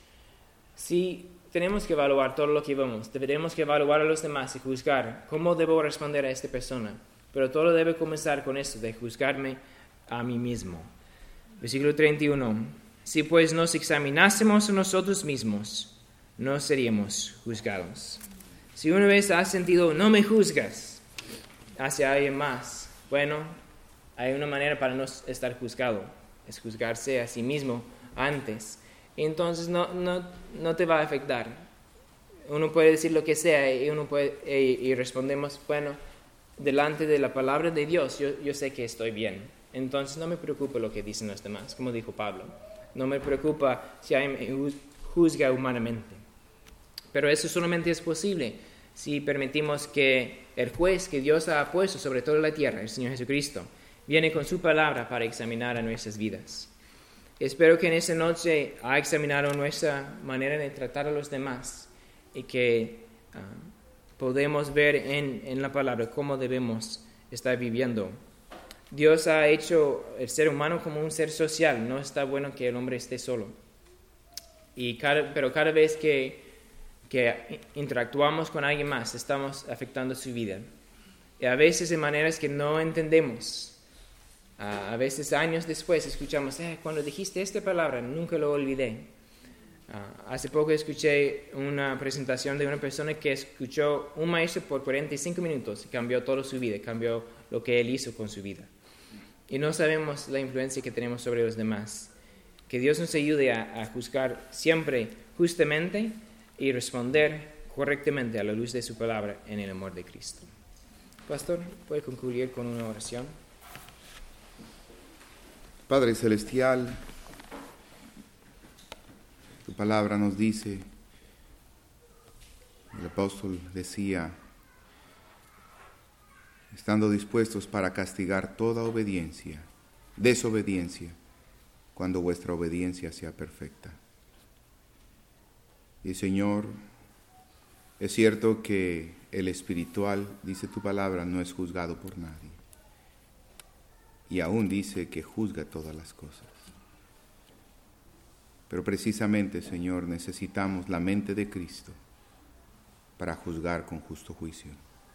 Si tenemos que evaluar todo lo que vemos, deberemos que evaluar a los demás y juzgar cómo debo responder a esta persona. Pero todo debe comenzar con esto, de juzgarme a mí mismo. Versículo treinta y uno. Si pues nos examinásemos a nosotros mismos, no seríamos juzgados. Si una vez has sentido, no me juzgas, hacia alguien más, bueno, hay una manera para no estar juzgado, es juzgarse a sí mismo antes. Y entonces no, no, no te va a afectar. Uno puede decir lo que sea y, uno puede, y, y respondemos, bueno, delante de la palabra de Dios, yo, yo sé que estoy bien. Entonces no me preocupa lo que dicen los demás, como dijo Pablo. No me preocupa si alguien me juzga humanamente. Pero eso solamente es posible si permitimos que el juez que Dios ha puesto sobre toda la tierra, el Señor Jesucristo, viene con su palabra para examinar a nuestras vidas. Espero que en esta noche ha examinado nuestra manera de tratar a los demás y que uh, podemos ver en, en la palabra cómo debemos estar viviendo. Dios ha hecho el ser humano como un ser social. No está bueno que el hombre esté solo. Y cada, pero cada vez que, que interactuamos con alguien más, estamos afectando su vida. Y a veces de maneras que no entendemos. Uh, a veces años después escuchamos, eh, cuando dijiste esta palabra, nunca lo olvidé. Uh, hace poco escuché una presentación de una persona que escuchó un maestro por cuarenta y cinco minutos y cambió toda su vida, cambió lo que él hizo con su vida. Y no sabemos la influencia que tenemos sobre los demás. Que Dios nos ayude a, a juzgar siempre justamente y responder correctamente a la luz de su palabra en el amor de Cristo. Pastor, ¿puede concluir con una oración? Padre Celestial, tu palabra nos dice, el apóstol decía, estando dispuestos para castigar toda obediencia, desobediencia, cuando vuestra obediencia sea perfecta. Y Señor, es cierto que el espiritual, dice tu palabra, no es juzgado por nadie. Y aún dice que juzga todas las cosas. Pero precisamente, Señor, necesitamos la mente de Cristo para juzgar con justo juicio.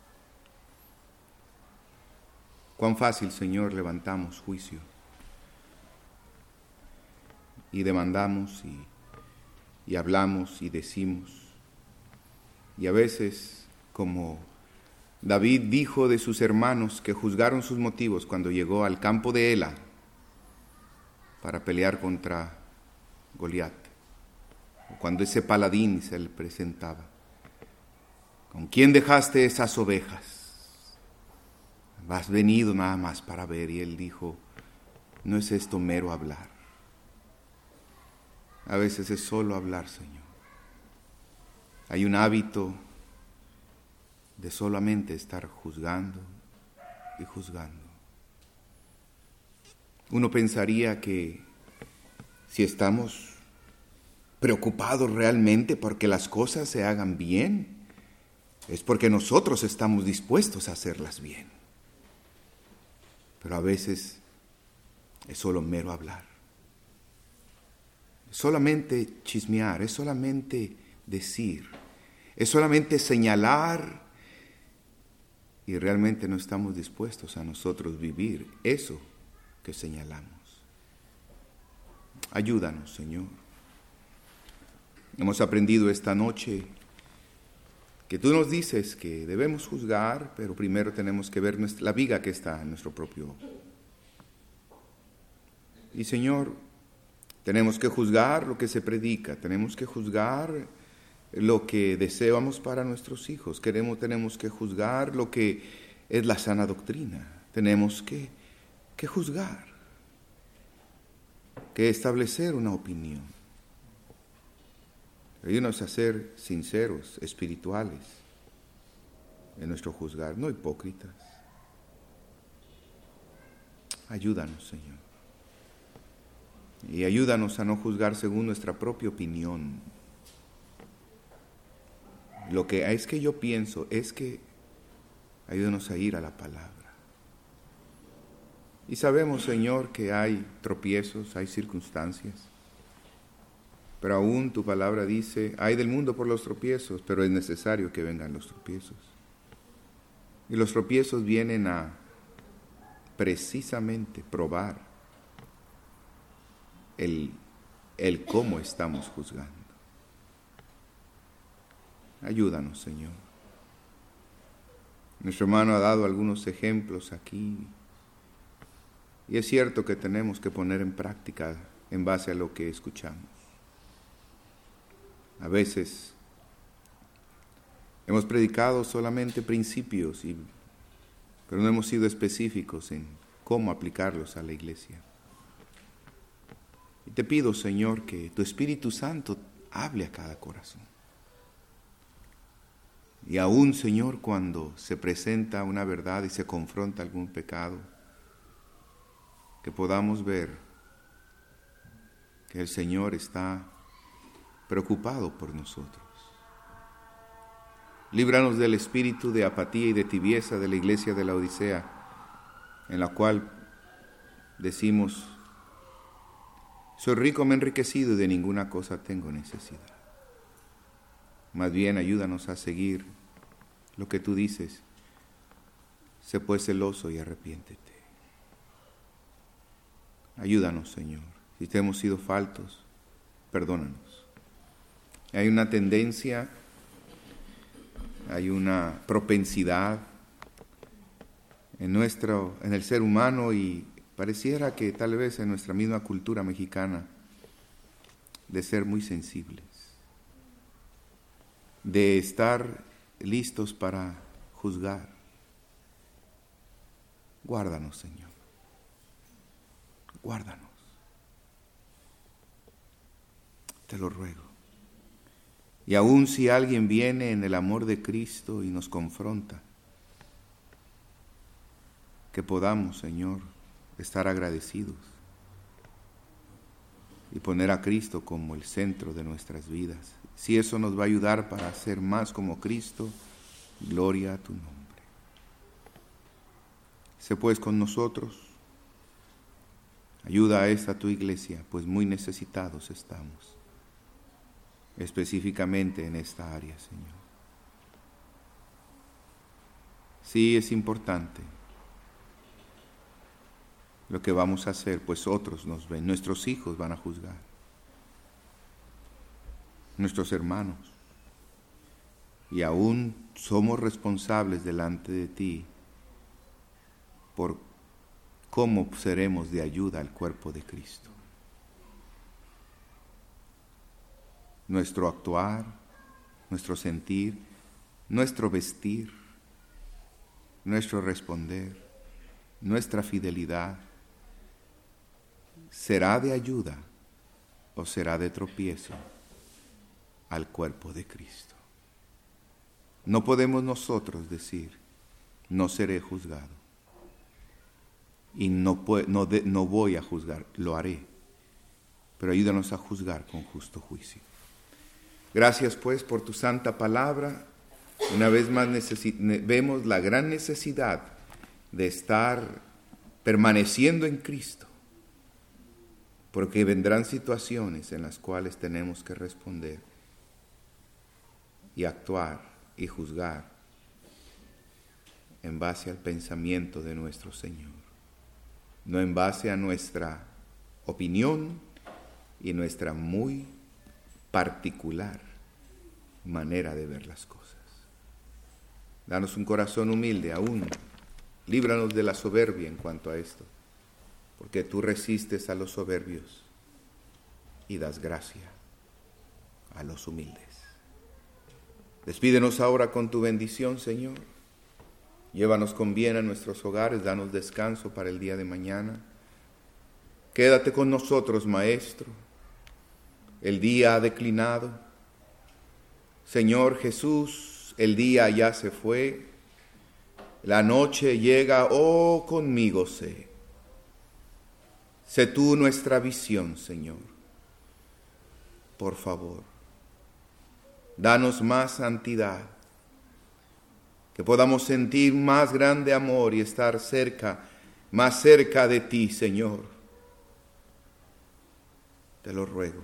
Cuán fácil, Señor, levantamos juicio y demandamos y, y hablamos y decimos. Y a veces, como David dijo de sus hermanos que juzgaron sus motivos cuando llegó al campo de Ela para pelear contra Goliat, o cuando ese paladín se le presentaba. ¿Con quién dejaste esas ovejas? Has venido nada más para ver. Y él dijo, no es esto mero hablar. A veces es solo hablar, Señor. Hay un hábito de solamente estar juzgando y juzgando. Uno pensaría que si estamos preocupados realmente porque las cosas se hagan bien, es porque nosotros estamos dispuestos a hacerlas bien. Pero a veces es solo mero hablar. Es solamente chismear, es solamente decir, es solamente señalar. Y realmente no estamos dispuestos a nosotros vivir eso que señalamos. Ayúdanos, Señor. Hemos aprendido esta noche que tú nos dices que debemos juzgar, pero primero tenemos que ver nuestra, la viga que está en nuestro propio ojo. Y, Señor, tenemos que juzgar lo que se predica, tenemos que juzgar lo que deseamos para nuestros hijos, queremos, tenemos que juzgar lo que es la sana doctrina, tenemos que, que juzgar, que establecer una opinión. Ayúdanos a ser sinceros, espirituales en nuestro juzgar, no hipócritas. Ayúdanos, Señor. Y ayúdanos a no juzgar según nuestra propia opinión. Lo que es que yo pienso es que ayúdanos a ir a la palabra. Y sabemos, Señor, que hay tropiezos, hay circunstancias. Pero aún tu palabra dice, hay del mundo por los tropiezos, pero es necesario que vengan los tropiezos. Y los tropiezos vienen a precisamente probar el, el cómo estamos juzgando. Ayúdanos, Señor. Nuestro hermano ha dado algunos ejemplos aquí Y es cierto que tenemos que poner en práctica en base a lo que escuchamos. A veces hemos predicado solamente principios, y, pero no hemos sido específicos en cómo aplicarlos a la iglesia. Y te pido, Señor, que tu Espíritu Santo hable a cada corazón. Y aún, Señor, cuando se presenta una verdad y se confronta algún pecado, que podamos ver que el Señor está preocupado por nosotros. Líbranos del espíritu de apatía y de tibieza de la iglesia de la Odisea, en la cual decimos: soy rico, me he enriquecido y de ninguna cosa tengo necesidad. Más bien, ayúdanos a seguir lo que tú dices: sé pues celoso y arrepiéntete. Ayúdanos, Señor. Si te hemos sido faltos, perdónanos. Hay una tendencia, hay una propensidad en nuestro, en el ser humano, y pareciera que tal vez en nuestra misma cultura mexicana, de ser muy sensibles, de estar listos para juzgar. Guárdanos, Señor. Guárdanos. Te lo ruego. Y aun si alguien viene en el amor de Cristo y nos confronta, que podamos, Señor, estar agradecidos y poner a Cristo como el centro de nuestras vidas. Si eso nos va a ayudar para ser más como Cristo, gloria a tu nombre. Sé pues con nosotros. Ayuda a esta tu iglesia, pues muy necesitados estamos, específicamente en esta área, Señor. Sí, es importante lo que vamos a hacer, pues otros nos ven, nuestros hijos van a juzgar, nuestros hermanos, y aún somos responsables delante de ti por cómo seremos de ayuda al cuerpo de Cristo. Nuestro actuar, nuestro sentir, nuestro vestir, nuestro responder, nuestra fidelidad, ¿será de ayuda o será de tropiezo al cuerpo de Cristo? No podemos nosotros decir: no seré juzgado. Y no, no, de, no voy a juzgar, lo haré. Pero ayúdanos a juzgar con justo juicio. Gracias pues por tu santa palabra. Una vez más necesi- vemos la gran necesidad de estar permaneciendo en Cristo, porque vendrán situaciones en las cuales tenemos que responder y actuar y juzgar en base al pensamiento de nuestro Señor, no en base a nuestra opinión y nuestra muy particular manera de ver las cosas. Danos un corazón humilde aún, líbranos de la soberbia en cuanto a esto, porque tú resistes a los soberbios y das gracia a los humildes. Despídenos ahora con tu bendición, Señor. Llévanos con bien a nuestros hogares, danos descanso para el día de mañana. Quédate con nosotros, Maestro. El día ha declinado. Señor Jesús, el día ya se fue. La noche llega, oh, conmigo sé. Sé tú nuestra visión, Señor. Por favor, danos más santidad, que podamos sentir más grande amor y estar cerca, más cerca de ti, Señor. Te lo ruego.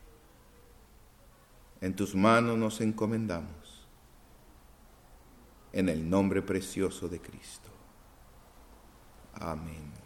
En tus manos nos encomendamos, en el nombre precioso de Cristo. Amén.